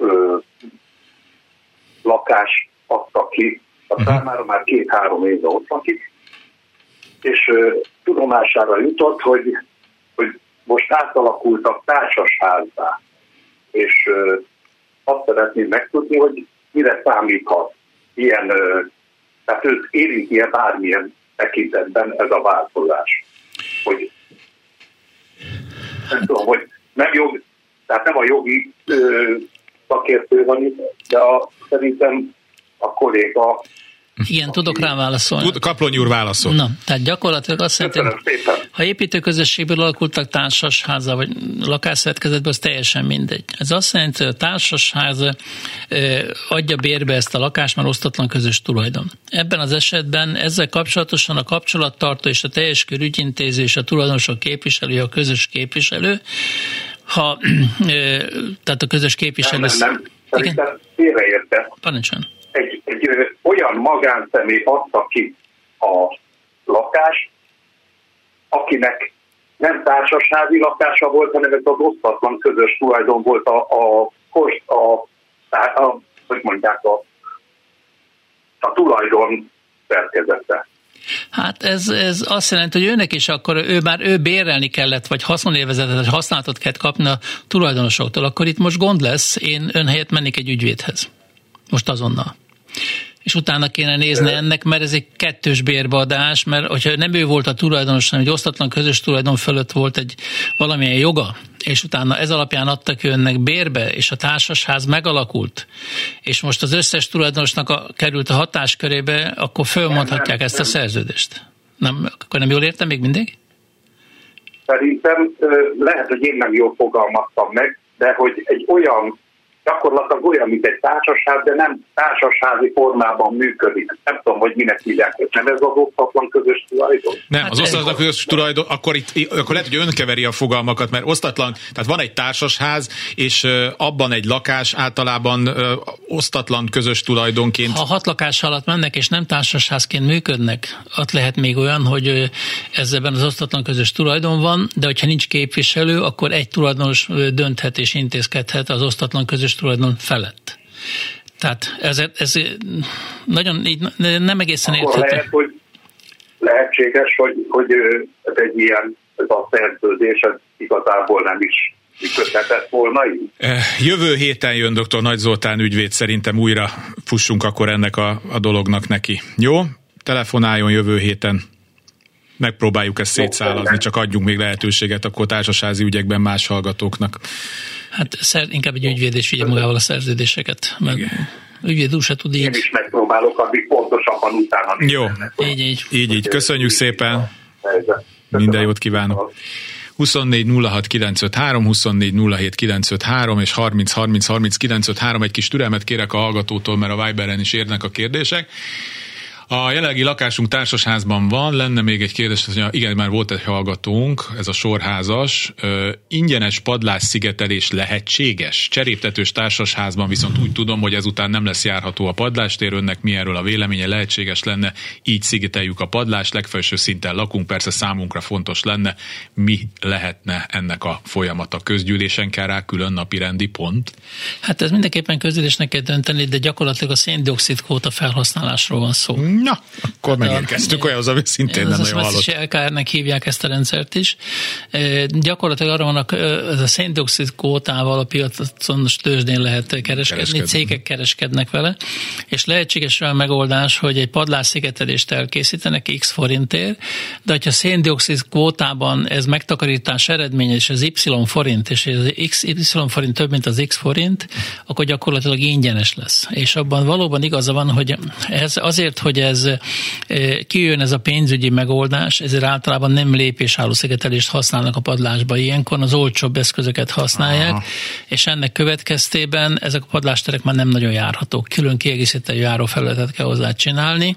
lakás adta ki, a számára már 2-3 éve ott lakik, és tudomására jutott, hogy most átalakultak társasházá, és azt szeretném megtudni, hogy mire számíthat ilyen, tehát őt érinti-e bármilyen tekintetben ez a változás. Hogy nem tudom, hogy nem jog, tehát nem a jogi szakértő van itt, de szerintem a kolléga... Igen, tudok rá válaszolni. Kaplonyi úr válaszol. Na, tehát gyakorlatilag azt jelenti, ha építőközösségből alakultak társasháza, vagy lakásszövetkezetből, az teljesen mindegy. Ez azt jelenti, hogy a társasház adja bérbe ezt a lakást, már osztatlan közös tulajdon. Ebben az esetben ezzel kapcsolatosan a kapcsolattartó és a teljes kör ügyintéző és a tulajdonosok képviselője, a közös képviselő, tehát a közös képviselő... Nem. Szerintem félreérte. Parancsoljon. Egy olyan magánszemély adta ki a lakást, akinek nem társasházi lakása volt, hanem ez az osztatlan közös tulajdon volt hogy mondják, a tulajdon szerkezete. Hát ez azt jelenti, hogy őnek is akkor ő bérelni kellett, vagy haszonélvezetet, vagy használatot kellett kapni a tulajdonosoktól, akkor itt most gond lesz, én ön helyett mennék egy ügyvédhez. Most azonnal. És utána kéne nézni ennek, mert ez egy kettős bérbeadás, mert hogyha nem ő volt a tulajdonos, hanem egy osztatlan közös tulajdon fölött volt egy valamilyen joga, és utána ez alapján adtak önnek bérbe, és a társasház megalakult, és most az összes tulajdonosnak került a hatáskörébe, akkor fölmondhatják ezt a szerződést. Nem, akkor nem jól értem még mindig? Szerintem lehet, hogy én nem jól fogalmaztam meg, de hogy egy olyan, gyakorlatilag olyan, mint egy társasház, de nem társasházi formában működik. Nem tudom, hogy minek hívják, nem ez az osztatlan közös tulajdon? Nem, az osztatlan közös tulajdon, akkor lehet, hogy önkeveri a fogalmakat, mert osztatlan, tehát van egy társasház, és abban egy lakás általában osztatlan közös tulajdonként. Ha 6 lakás alatt mennek, és nem társasházként működnek, ott lehet még olyan, hogy ezzel az osztatlan közös tulajdon van, de hogyha nincs képviselő, akkor egy tulajdonos dönthet és intézkedhet az osztatlan közös tulajdon felett. Tehát ez nagyon így nem egészen érthető. Lehet, hogy lehetséges, hogy ez egy ilyen, ez a szerződés, ez igazából nem is működhetett volna így. Jövő héten jön dr. Nagy Zoltán ügyvéd, szerintem újra fussunk akkor ennek a dolognak neki. Jó? Telefonáljon jövő héten. Megpróbáljuk ezt szétszálazni, csak adjunk még lehetőséget akkor társasházi ügyekben más hallgatóknak. Hát inkább egy ügyvéd és vigye magával a szerződéseket, meg ügyvéd úr se tud így. Én is megpróbálok addig pontosabban utána. Jó, így. Köszönjük szépen. Minden jót kívánok. 24 06 953, 24 07 953 és 30 30 30 953. Egy kis türelmet kérek a hallgatótól, mert a Viberen is érnek a kérdések. A jelenlegi lakásunk társasházban van, lenne még egy kérdés, hogy igen, már volt egy hallgatónk, ez a sorházas, ingyenes padlásszigetelés lehetséges? Cseréptetős társasházban viszont úgy tudom, hogy ezután nem lesz járható a padlástér, önnek mi erről a véleménye, lehetséges lenne, így szigeteljük a padlást, legfelső szinten lakunk, persze számunkra fontos lenne, mi lehetne ennek a folyamata? Közgyűlésen kell rá külön napirendi pont? Hát ez mindenképpen közgyűlésnek kell dönteni, de gyakorlatilag a szén-dioxid kvóta felhasználásról van szó. Na, akkor megérkeztünk olyanhoz, amit szintén nem nagyon hallott. LKR-nek hívják ezt a rendszert is. Gyakorlatilag arra vannak, ez a szén-dioxid kvótával a piacon tőzsdén lehet kereskedni, cégek kereskednek vele, és lehetséges olyan megoldás, hogy egy padlásszigetelést elkészítenek X forintért, de hogyha szén-dioxid kvótában ez megtakarítás eredménye, és az Y forint, és az Y forint több, mint az X forint, akkor gyakorlatilag ingyenes lesz. És abban valóban igaza van, hogy ez azért, hogy ez kijön ez a pénzügyi megoldás, ezért általában nem lépésálló szigetelést használnak a padlásba. Ilyenkor az olcsóbb eszközöket használják, és ennek következtében ezek a padlásterek már nem nagyon járhatók. Külön kiegészítő járófelületet kell hozzá csinálni.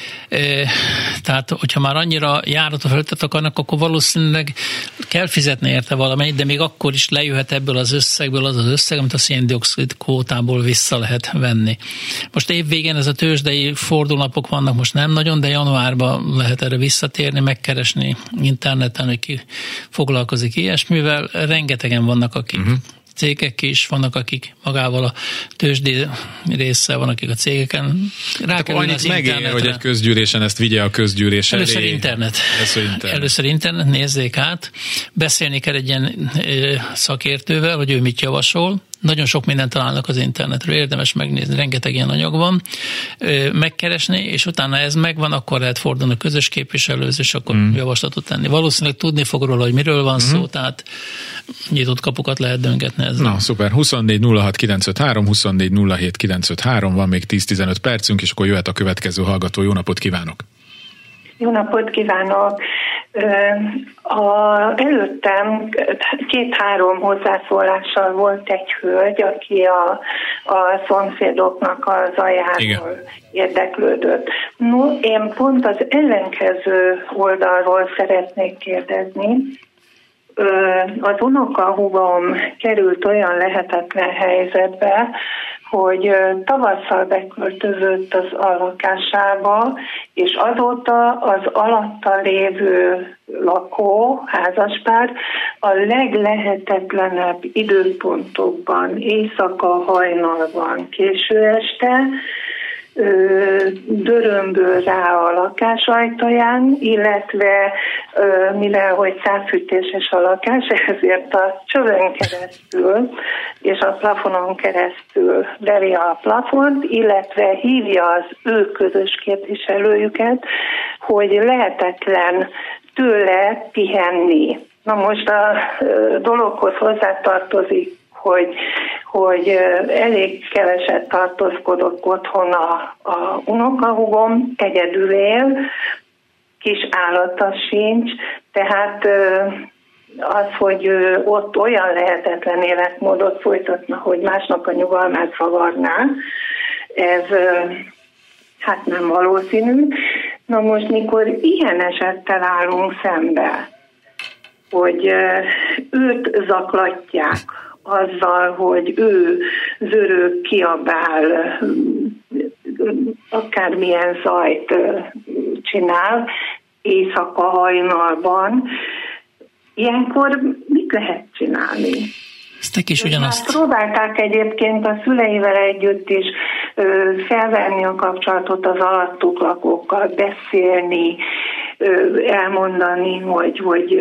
Tehát, hogyha már annyira járható felületet akarnak, akkor valószínűleg kell fizetni érte valamennyit, de még akkor is lejöhet ebből az összegből az összeg, amit a szén-dioxid kvótából vissza lehet venni. Most évvégén ez a tőzsdei fordulnapok vannak, most nem nagyon, de januárban lehet erre visszatérni, megkeresni interneten, hogy ki foglalkozik ilyesmivel. Rengetegen vannak, akik cégek is, vannak, akik magával a tőzsdé résszel, van, akik a cégeken rákerülnek az internetre. Megér, hogy egy közgyűlésen ezt vigye a közgyűlés elé. Először internet, nézzék át. Beszélni kell egy ilyen szakértővel, hogy ő mit javasol. Nagyon sok mindent találnak az internetről, érdemes megnézni, rengeteg ilyen anyag van, megkeresni, és utána ez megvan, akkor lehet fordulni a közös képviselőhöz, és akkor javaslatot tenni. Valószínűleg tudni fog róla, hogy miről van szó, tehát nyitott kapukat lehet döngetni ezzel. Na, szuper. 24 06 953, 24 07 953, van még 10-15 percünk, és akkor jöhet a következő hallgató. Jó napot kívánok! Jó napot kívánok! Előttem 2-3 hozzászólással volt egy hölgy, aki a szomszédoknak az aljáról érdeklődött. No, én pont az ellenkező oldalról szeretnék kérdezni. Az unokahúgom került olyan lehetetlen helyzetbe, hogy tavasszal beköltözött az lakásába, és azóta az alatta lévő lakó, házaspár a leglehetetlenebb időpontokban, éjszaka, hajnalban, késő este dörömböl rá a lakás ajtaján, illetve mivel hogy százfűtéses a lakás, ezért a csövön keresztül és a plafonon keresztül veri a plafont, illetve hívja az ő közös képviselőjüket, hogy lehetetlen tőle pihenni. Na most a dologhoz hozzátartozik, hogy elég keveset tartózkodott otthon a unokahúgom, egyedül él, kis állata sincs, tehát az, hogy ott olyan lehetetlen életmódot folytatna, hogy másnak a nyugalmát zavarná, ez hát nem valószínű. Na most, mikor ilyen esettel állunk szembe, hogy őt zaklatják azzal, hogy ő zörög, kiabál, akármilyen zajt csinál éjszaka hajnalban, ilyenkor mit lehet csinálni? Ezt is ugyanazt. Próbálták egyébként a szüleivel együtt is felvenni a kapcsolatot az alattuk lakókkal, beszélni, elmondani, hogy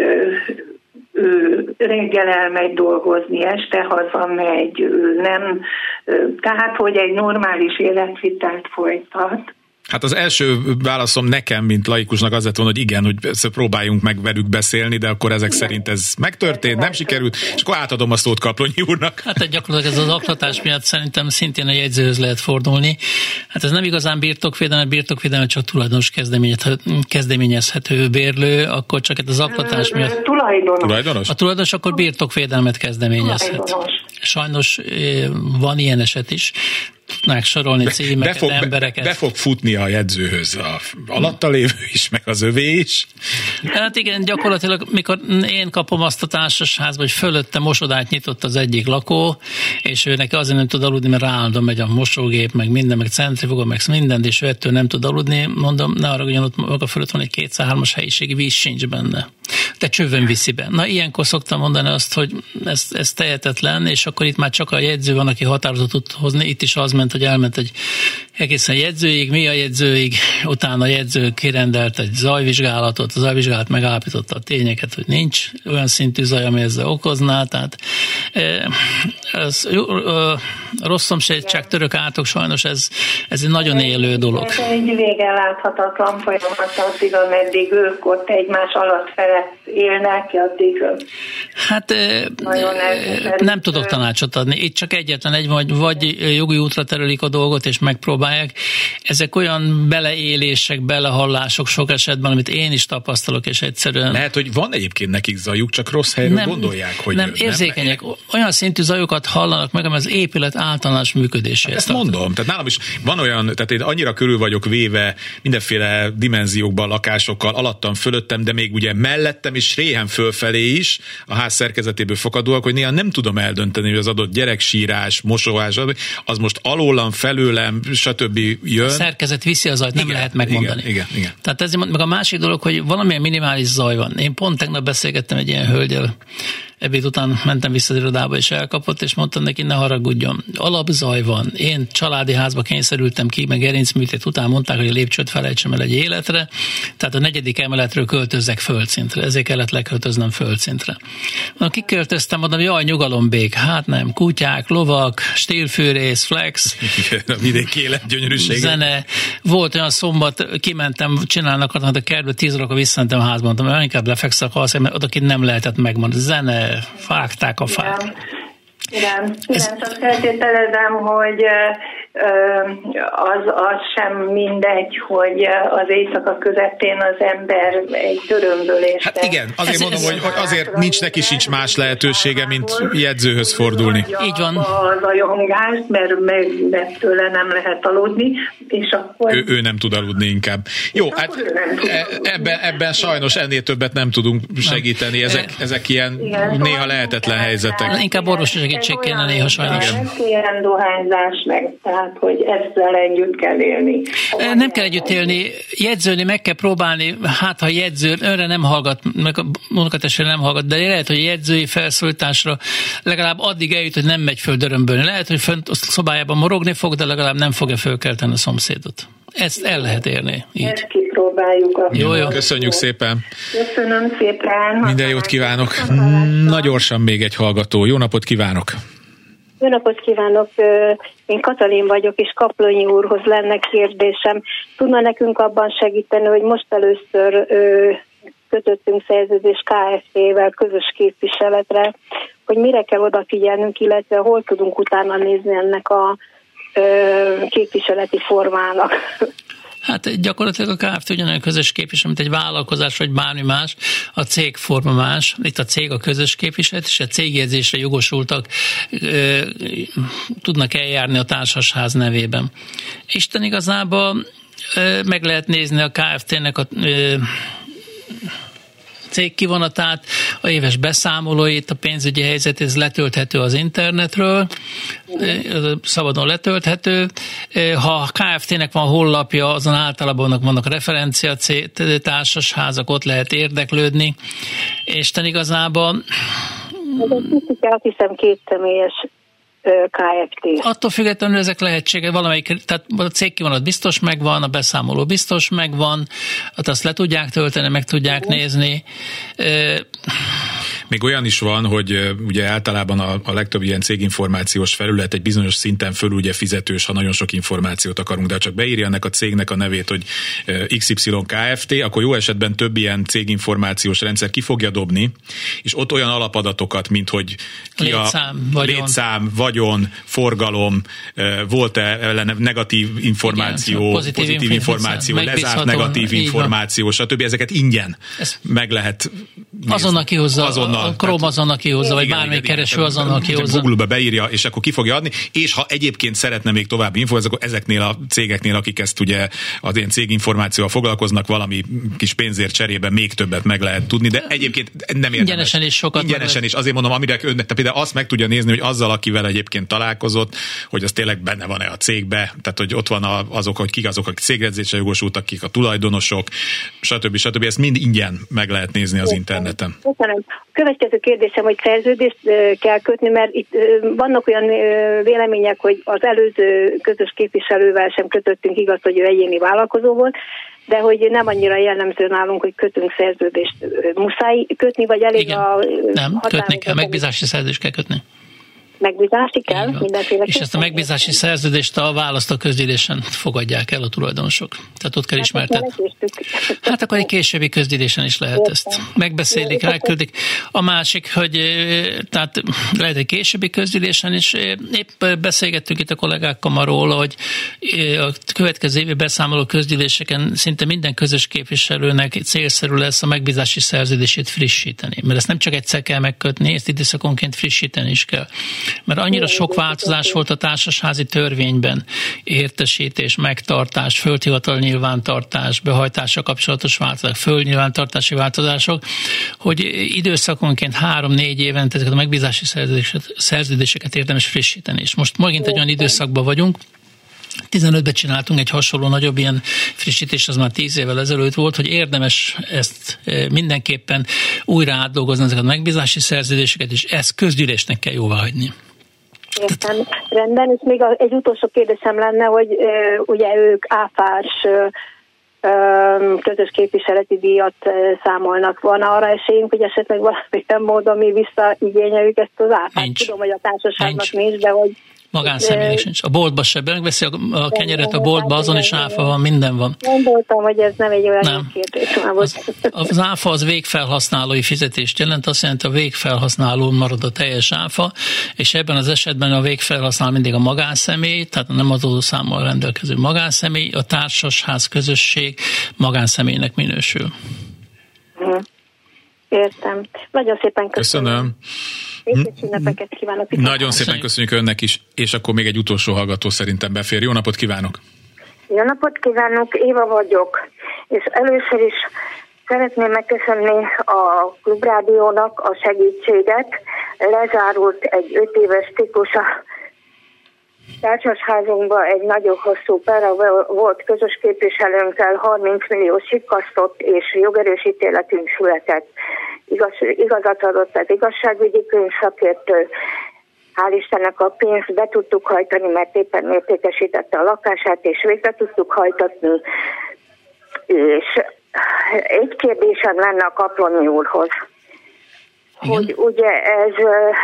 ő reggel elmegy dolgozni, este hazamegy, nem, tehát hogy egy normális életvitelt folytat. Hát az első válaszom nekem, mint laikusnak az lett volna, hogy igen, hogy próbáljunk meg velük beszélni, de akkor ezek szerint ez megtörtént, nem sikerült, és akkor átadom a szót Kaplonyi úrnak. Hát gyakorlatilag ez az zaklatás miatt szerintem szintén a jegyzőhöz lehet fordulni. Hát ez nem igazán birtokvédelme csak tulajdonos kezdeményezhető bérlő, akkor csak a zaklatás miatt. Tulajdonos. A tulajdonos akkor birtokvédelmet kezdeményezhet. Sajnos van ilyen eset is. Tudnák sorolni címeket, embereket. Be fog futni a jegyzőhöz alatta lévő is, meg az övé is. Hát igen, gyakorlatilag mikor én kapom azt a társasházba, hogy fölötte mosodát nyitott az egyik lakó, és ő neki azért nem tud aludni, mert állandóan megy a mosógép, meg minden, meg centrifuga, meg mindent, és ő ettől nem tud aludni, mondom, ne arra, ugyan ott maga fölött van egy 2-3-as helyiségi, víz sincs benne. De csövön viszi be. Na, ilyenkor szoktam mondani azt, hogy ez tehetetlen, és akkor itt már csak a jegyző van, aki határozatot tud hozni. Itt is az ment, hogy elment egy egészen jegyzőig, mi a jegyzőig, utána a jegyző kirendelt egy zajvizsgálatot, a zajvizsgálat megállapította a tényeket, hogy nincs olyan szintű zaj, ami ezzel okozná, tehát rosszomsejtság, török átok, sajnos ez egy nagyon élő dolog. Ez egy végen láthatatlan folyamat, addig, ameddig ők ott egymás alatt felett élnek, addig hát nem tudok tanácsot adni. Itt csak egyetlen egy, vagy jogi útra terülik a dolgot, és megpróbálják. Ezek olyan beleélések, belehallások sok esetben, amit én is tapasztalok, és egyszerűen... Lehet, hogy van egyébként nekik zajuk, csak rossz helyről gondolják, hogy... Nem, érzékenyek. Olyan szintű zajokat hallanak meg, ami az épület általános működéséhez. Ezt mondom. Tehát nálam is van olyan, tehát én annyira körül vagyok véve mindenféle dimenziókban, lakásokkal, alattam, fölöttem, de még ugye mellettem is, réhen fölfelé is, a ház szerkezetéből fakadóak, hogy néha nem tudom eldönteni, hogy az adott gyereksírás, mosóás, az most alólam, felőlem, stb. Jön. A szerkezet viszi az zajt, nem lehet megmondani. Igen. Tehát ez meg a másik dolog, hogy valamilyen minimális zaj van. Én pont tegnap beszélgettem egy ilyen hölgyel, ebéd után mentem vissza az irodába, és elkapott, és mondtam neki, ne haragudjon. Alapzaj van. Én családi házba kényszerültem ki, meg gerincműtét után mondták, hogy a lépcsőt felejtsem el egy életre, tehát a 4. emeletről költözzek földszintre. Ezért kellett leköltöznöm földszintre. Kiköltöztem, mondom, jaj, nyugalombék. Hát nem, kutyák, lovak, stílfűrész, flex. A vidéki élet gyönyörűsége. Zene. Volt olyan szombat, kimentem, csinálnak a kertbe, 10 órakor visszamentem a házba, mondtam, inkább lefekszek alszak, mert odakint nem lehetett megmondani. Zene, vágták a fát. Igen, csak feltételezem, hogy az sem mindegy, hogy az éjszaka közepén az ember egy dörömbölésre. Hát igen, azért mondom, hogy azért nincs neki sincs más lehetősége, mint jegyzőhöz fordulni. Így van. A zajongást, mert tőle nem lehet aludni, és akkor... Ő nem tud aludni inkább. Jó, hát ebben sajnos ennél többet nem tudunk segíteni. Ezek ilyen néha lehetetlen helyzetek. Inkább orvosi segítség kéne néha sajnos. Ilyen dohányzás meg. tehát hogy ezzel együtt kell élni. Nem kell együtt élni, jegyzőni meg kell próbálni, hát ha jegyző, önre nem hallgat, meg a munkatestre nem hallgat, de lehet, hogy jegyzői felszólításra legalább addig eljut, hogy nem megy föl dörömbölni. Lehet, hogy fönt a szobájában morogni fog, de legalább nem fogja fölkelteni a szomszédot. Ezt el lehet érni. Így. Ezt kipróbáljuk. Jó. Köszönjük szépen. Köszönöm szépen. Minden jót kívánok. Na gyorsan még egy hallgató. Jó napot kívánok. Jó napot kívánok. Én Katalin vagyok, és Kaplonyi úrhoz lenne kérdésem. Tudna nekünk abban segíteni, hogy most először kötöttünk szerződést KFT-vel közös képviseletre, hogy mire kell odafigyelnünk, illetve hol tudunk utána nézni ennek a képviseleti formának. Hát gyakorlatilag a Kft. Ugyanolyan közös képviselő, mint egy vállalkozás, vagy bármi más, a cégforma más. Itt a cég a közös képviselet, és a cégjegyzésre jogosultak tudnak eljárni a társasház nevében. Isten igazából meg lehet nézni a Kft.-nek a cégkivonatát, a éves beszámolóit, a pénzügyi helyzet, ez letölthető az internetről, szabadon letölthető. Ha a Kft.-nek van honlapja, azon általában vannak referencia társasházak, ott lehet érdeklődni, és igazából... Azt hiszem 2 személyes KFT. Attól függetlenül ezek lehetséges, valamelyik, tehát a cégkivonat biztos megvan, a beszámoló biztos megvan, azt le tudják tölteni, meg tudják nézni. Még olyan is van, hogy ugye általában a legtöbb ilyen céginformációs felület egy bizonyos szinten fölül ugye fizetős, ha nagyon sok információt akarunk, de ha csak beírja ennek a cégnek a nevét, hogy XY Kft., akkor jó esetben több ilyen céginformációs rendszer ki fogja dobni, és ott olyan alapadatokat, mint hogy ki létszám, vagyon, forgalom, volt-e ellene negatív információ, pozitív információ, lezárt negatív információ, stb. Ezeket ingyen meg lehet nézni. Azonnal kihozza, a Chrome azonnal kihozza, vagy bármelyik kereső azonnal kihozza. Google-be beírja, és akkor ki fogja adni, és ha egyébként szeretne még további információt, akkor ezeknél a cégeknél, akik ezt ugye az ilyen céginformációval foglalkoznak, valami kis pénzért cserébe még többet meg lehet tudni, de egyébként nem érdemes. Ingyenesen is sokat. Ingyenesen is, azért mondom, amire önnek, te például azt meg tudja nézni, hogy azzal, akivel egyébként találkozott, hogy az tényleg benne van-e a cégbe, tehát hogy ott van azok, hogy kik azok, akik cégjegyzésre jogosultak, kik a tulajdonosok, stb. Ezt mind ingyen meg lehet nézni az interneten. Köszönöm. Következő kérdésem, hogy szerződést kell kötni, mert itt vannak olyan vélemények, hogy az előző közös képviselővel sem kötöttünk, igaz, hogy ő egyéni vállalkozó volt, de hogy nem annyira jellemző nálunk, hogy kötünk szerződést. Muszáj kötni, vagy elég? Igen. Nem, kötni kell, megbízási szerződést kell kötni. Megbízási kell mindenféle. És ezt a megbízási szerződést a választóközgyűlésen fogadják el a tulajdonosok. Tehát ott kell ismertetni. Hát akkor egy későbbi közgyűlésen is lehet ezt. Megbeszélik, ráküldik. A másik, hogy tehát lehet egy későbbi közgyűlésen is. Épp beszélgettünk itt a kollégákkal arról, hogy a következő évi beszámoló közgyűléseken szinte minden közös képviselőnek célszerű lesz a megbízási szerződését frissíteni. Mert ezt nem csak egyszer kell megkötni, ezt időszakonként frissíteni is kell. Mert annyira sok változás volt a társasházi törvényben, értesítés, megtartás, földhivatal nyilvántartás, behajtással kapcsolatos változások, földnyilvántartási változások, hogy időszakonként 3-4 évente ezeket a megbízási szerződéseket érdemes frissíteni. És most megint egy olyan időszakban vagyunk, 15-ben csináltunk egy hasonló nagyobb ilyen frissítést, az már 10 évvel ezelőtt volt, hogy érdemes ezt mindenképpen újra átdolgozni ezeket a megbízási szerződéseket, és ezt közgyűlésnek kell jóváhagyni. Értem. Rendben, és még egy utolsó kérdésem lenne, hogy ugye ők áfás közös képviseleti díjat számolnak. Van arra esélyünk, hogy esetleg valamilyen módon mi visszaigényeljük ezt az áfát? Nincs. Tudom, hogy a társaságnak nincs, de hogy... Magánszemélynek sincs. A boltba se megveszi a kenyeret a boltba, azon is áfa van, minden van. Gondoltam, hogy ez nem egy olyan kérdés már volt. Az áfa az végfelhasználói fizetést jelent, azt jelenti, a végfelhasználó marad a teljes áfa, és ebben az esetben a végfelhasználó mindig a magánszemély, tehát a nem adószámmal rendelkező magánszemély, a társasház közösség magánszemélynek minősül. Értem. Nagyon szépen köszönöm. Ünnepeket kívánok. Nagyon szépen köszönjük önnek is, és akkor még egy utolsó hallgató szerintem befér. Jó napot kívánok! Jó napot kívánok, Éva vagyok, és először is szeretném megköszönni a Klubrádiónak a segítséget. Lezárult egy 5 éves ciklusa társasházunkban egy nagyon hosszú pera volt közös képviselőnkkel, 30 millió sikkasztott, és jogerősítéletünk született. Igazat adott az igazságügyi könyvszakértő. Hál' Istennek a pénzt be tudtuk hajtani, mert éppen értékesítette a lakását, és végre tudtuk hajtatni. És egy kérdésem lenne a Kaplonyi úrhoz. Igen? Hogy ugye ez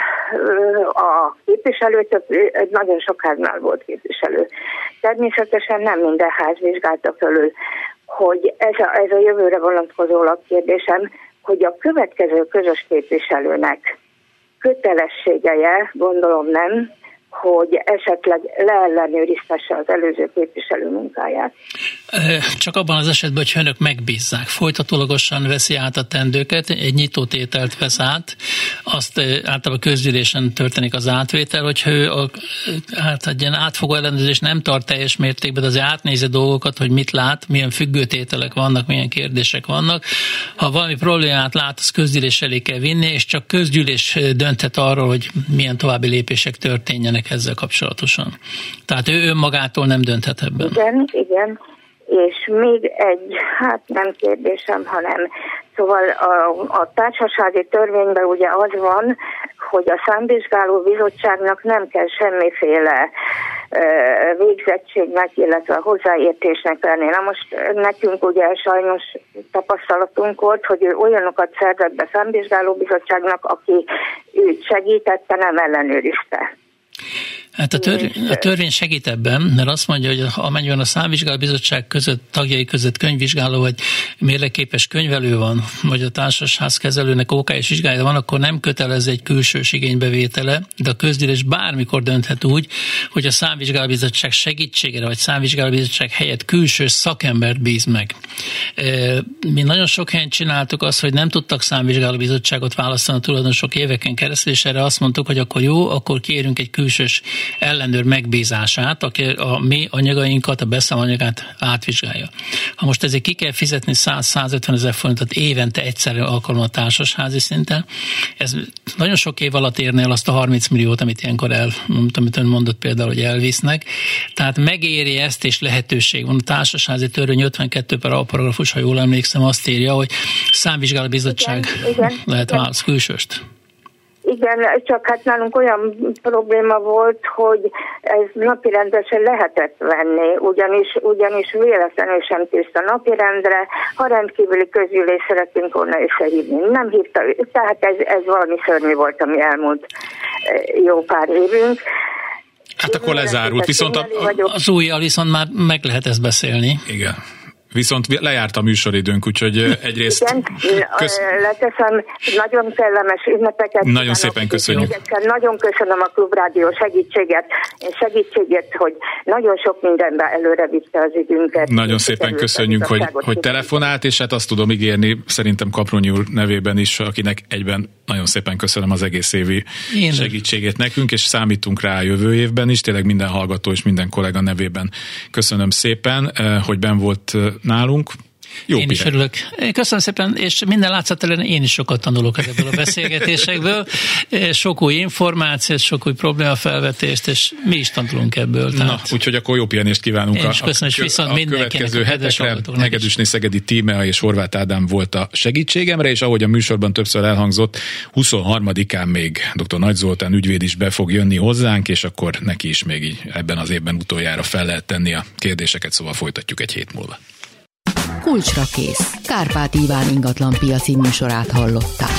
a képviselő, nagyon sok háznál volt képviselő. Természetesen nem minden ház vizsgálta fölül, hogy ez a jövőre vonatkozólag kérdésem, hogy a következő közös képviselőnek kötelessége, gondolom nem, hogy esetleg leellenőriztesse az előző képviselő munkáját. Csak abban az esetben, hogy önök megbízzák, folytatólagosan veszi át a teendőket, egy nyitótételt vesz át, azt általában közgyűlésen történik az átvétel, hogyha ő egy ilyen átfogó ellenőrzés nem tart teljes mértékben, de azért átnézi dolgokat, hogy mit lát, milyen függőtételek vannak, milyen kérdések vannak. Ha valami problémát lát, az közgyűlés elé kell vinni, és csak közgyűlés dönthet arról, hogy milyen további lépések történjenek ezzel kapcsolatosan. Tehát ő önmagától nem dönthet ebben. Igen. És még egy, nem kérdésem, hanem szóval a társasházi törvényben ugye az van, hogy a számvizsgáló bizottságnak nem kell semmiféle végzettségnek, illetve hozzáértésnek lenni. Na most nekünk ugye sajnos tapasztalatunk volt, hogy ő olyanokat szerzett be számvizsgáló bizottságnak, aki őt segítette, nem ellenőrizte. Hát a törvény segít ebben, mert azt mondja, hogy amennyiben a számvizsgálóbizottság tagjai között könyvvizsgáló vagy mérlegképes könyvelő van, vagy a társasház kezelőnek OK-s vizsgálja van, akkor nem kötelező egy külsős igénybevétele, de a közgyűlés bármikor dönthet úgy, hogy a számvizsgálóbizottság segítségére vagy számvizsgálóbizottság helyett külső szakembert bíz meg. Mi nagyon sok helyen csináltuk azt, hogy nem tudtak számvizsgálóbizottságot választani a tulajdonosok éveken keresztül, és erre azt mondtuk, hogy akkor jó, akkor kérünk egy külsős ellenőr megbízását, aki a mi anyagainkat, a beszámanyagát átvizsgálja. Ha most ezért ki kell fizetni 100-150 ezer forintot évente egyszerű alkalommal társasházi szinten, ez nagyon sok év alatt érné el azt a 30 milliót, amit ilyenkor amit ön mondott például, hogy elvisznek. Tehát megéri ezt, és lehetőség van. A társasházi törvény 52 per A paragrafus, ha jól emlékszem, azt írja, hogy számvizsgálóbizottság lehet válasz külsőst. Igen, csak nálunk olyan probléma volt, hogy ez napirendesen lehetett venni, ugyanis véletlenül sem tűzte napirendre, ha rendkívüli közgyűlés szeretünk volna összehívni. Nem hívta, tehát ez valami szörnyű volt, ami elmúlt jó pár évünk. Hát akkor lezárult, viszont az újjal viszont már meg lehet ezt beszélni. Igen. Viszont lejárt a műsoridőnk, úgyhogy egyrészt... Igen, leteszem, nagyon kellemes ünnepeket. Nagyon szépen köszönjük. Nagyon köszönöm a Klubrádió segítségét, hogy nagyon sok mindenben előre vitte az időnket. Nagyon szépen köszönjük, hogy telefonált, és hát azt tudom ígérni, szerintem Kaplonyi úr nevében is, akinek egyben nagyon szépen köszönöm az egész évi segítségét nekünk, és számítunk rá a jövő évben is, tényleg minden hallgató és minden kollega nevében köszönöm szépen, hogy benn volt nálunk. Én is örülök. Köszönöm szépen, és minden látszatellen én is sokat tanulok ebből a beszélgetésekből. Sok új információt, sok új problémafelvetést, és mi is tanulunk ebből. Na, úgyhogy akkor jó pihenést kívánunk a következő hetekre. Hegedűsné Szegedi Tímea és Horváth Ádám volt a segítségemre, és ahogy a műsorban többször elhangzott, 23-án még dr. Nagy Zoltán ügyvéd is be fog jönni hozzánk, és akkor neki is még így ebben az évben utoljára fel lehet tenni a kérdéseket, szóval folytatjuk egy hét múlva. Kulcsra kész. Kárpát Iván ingatlan piaci műsorát hallották.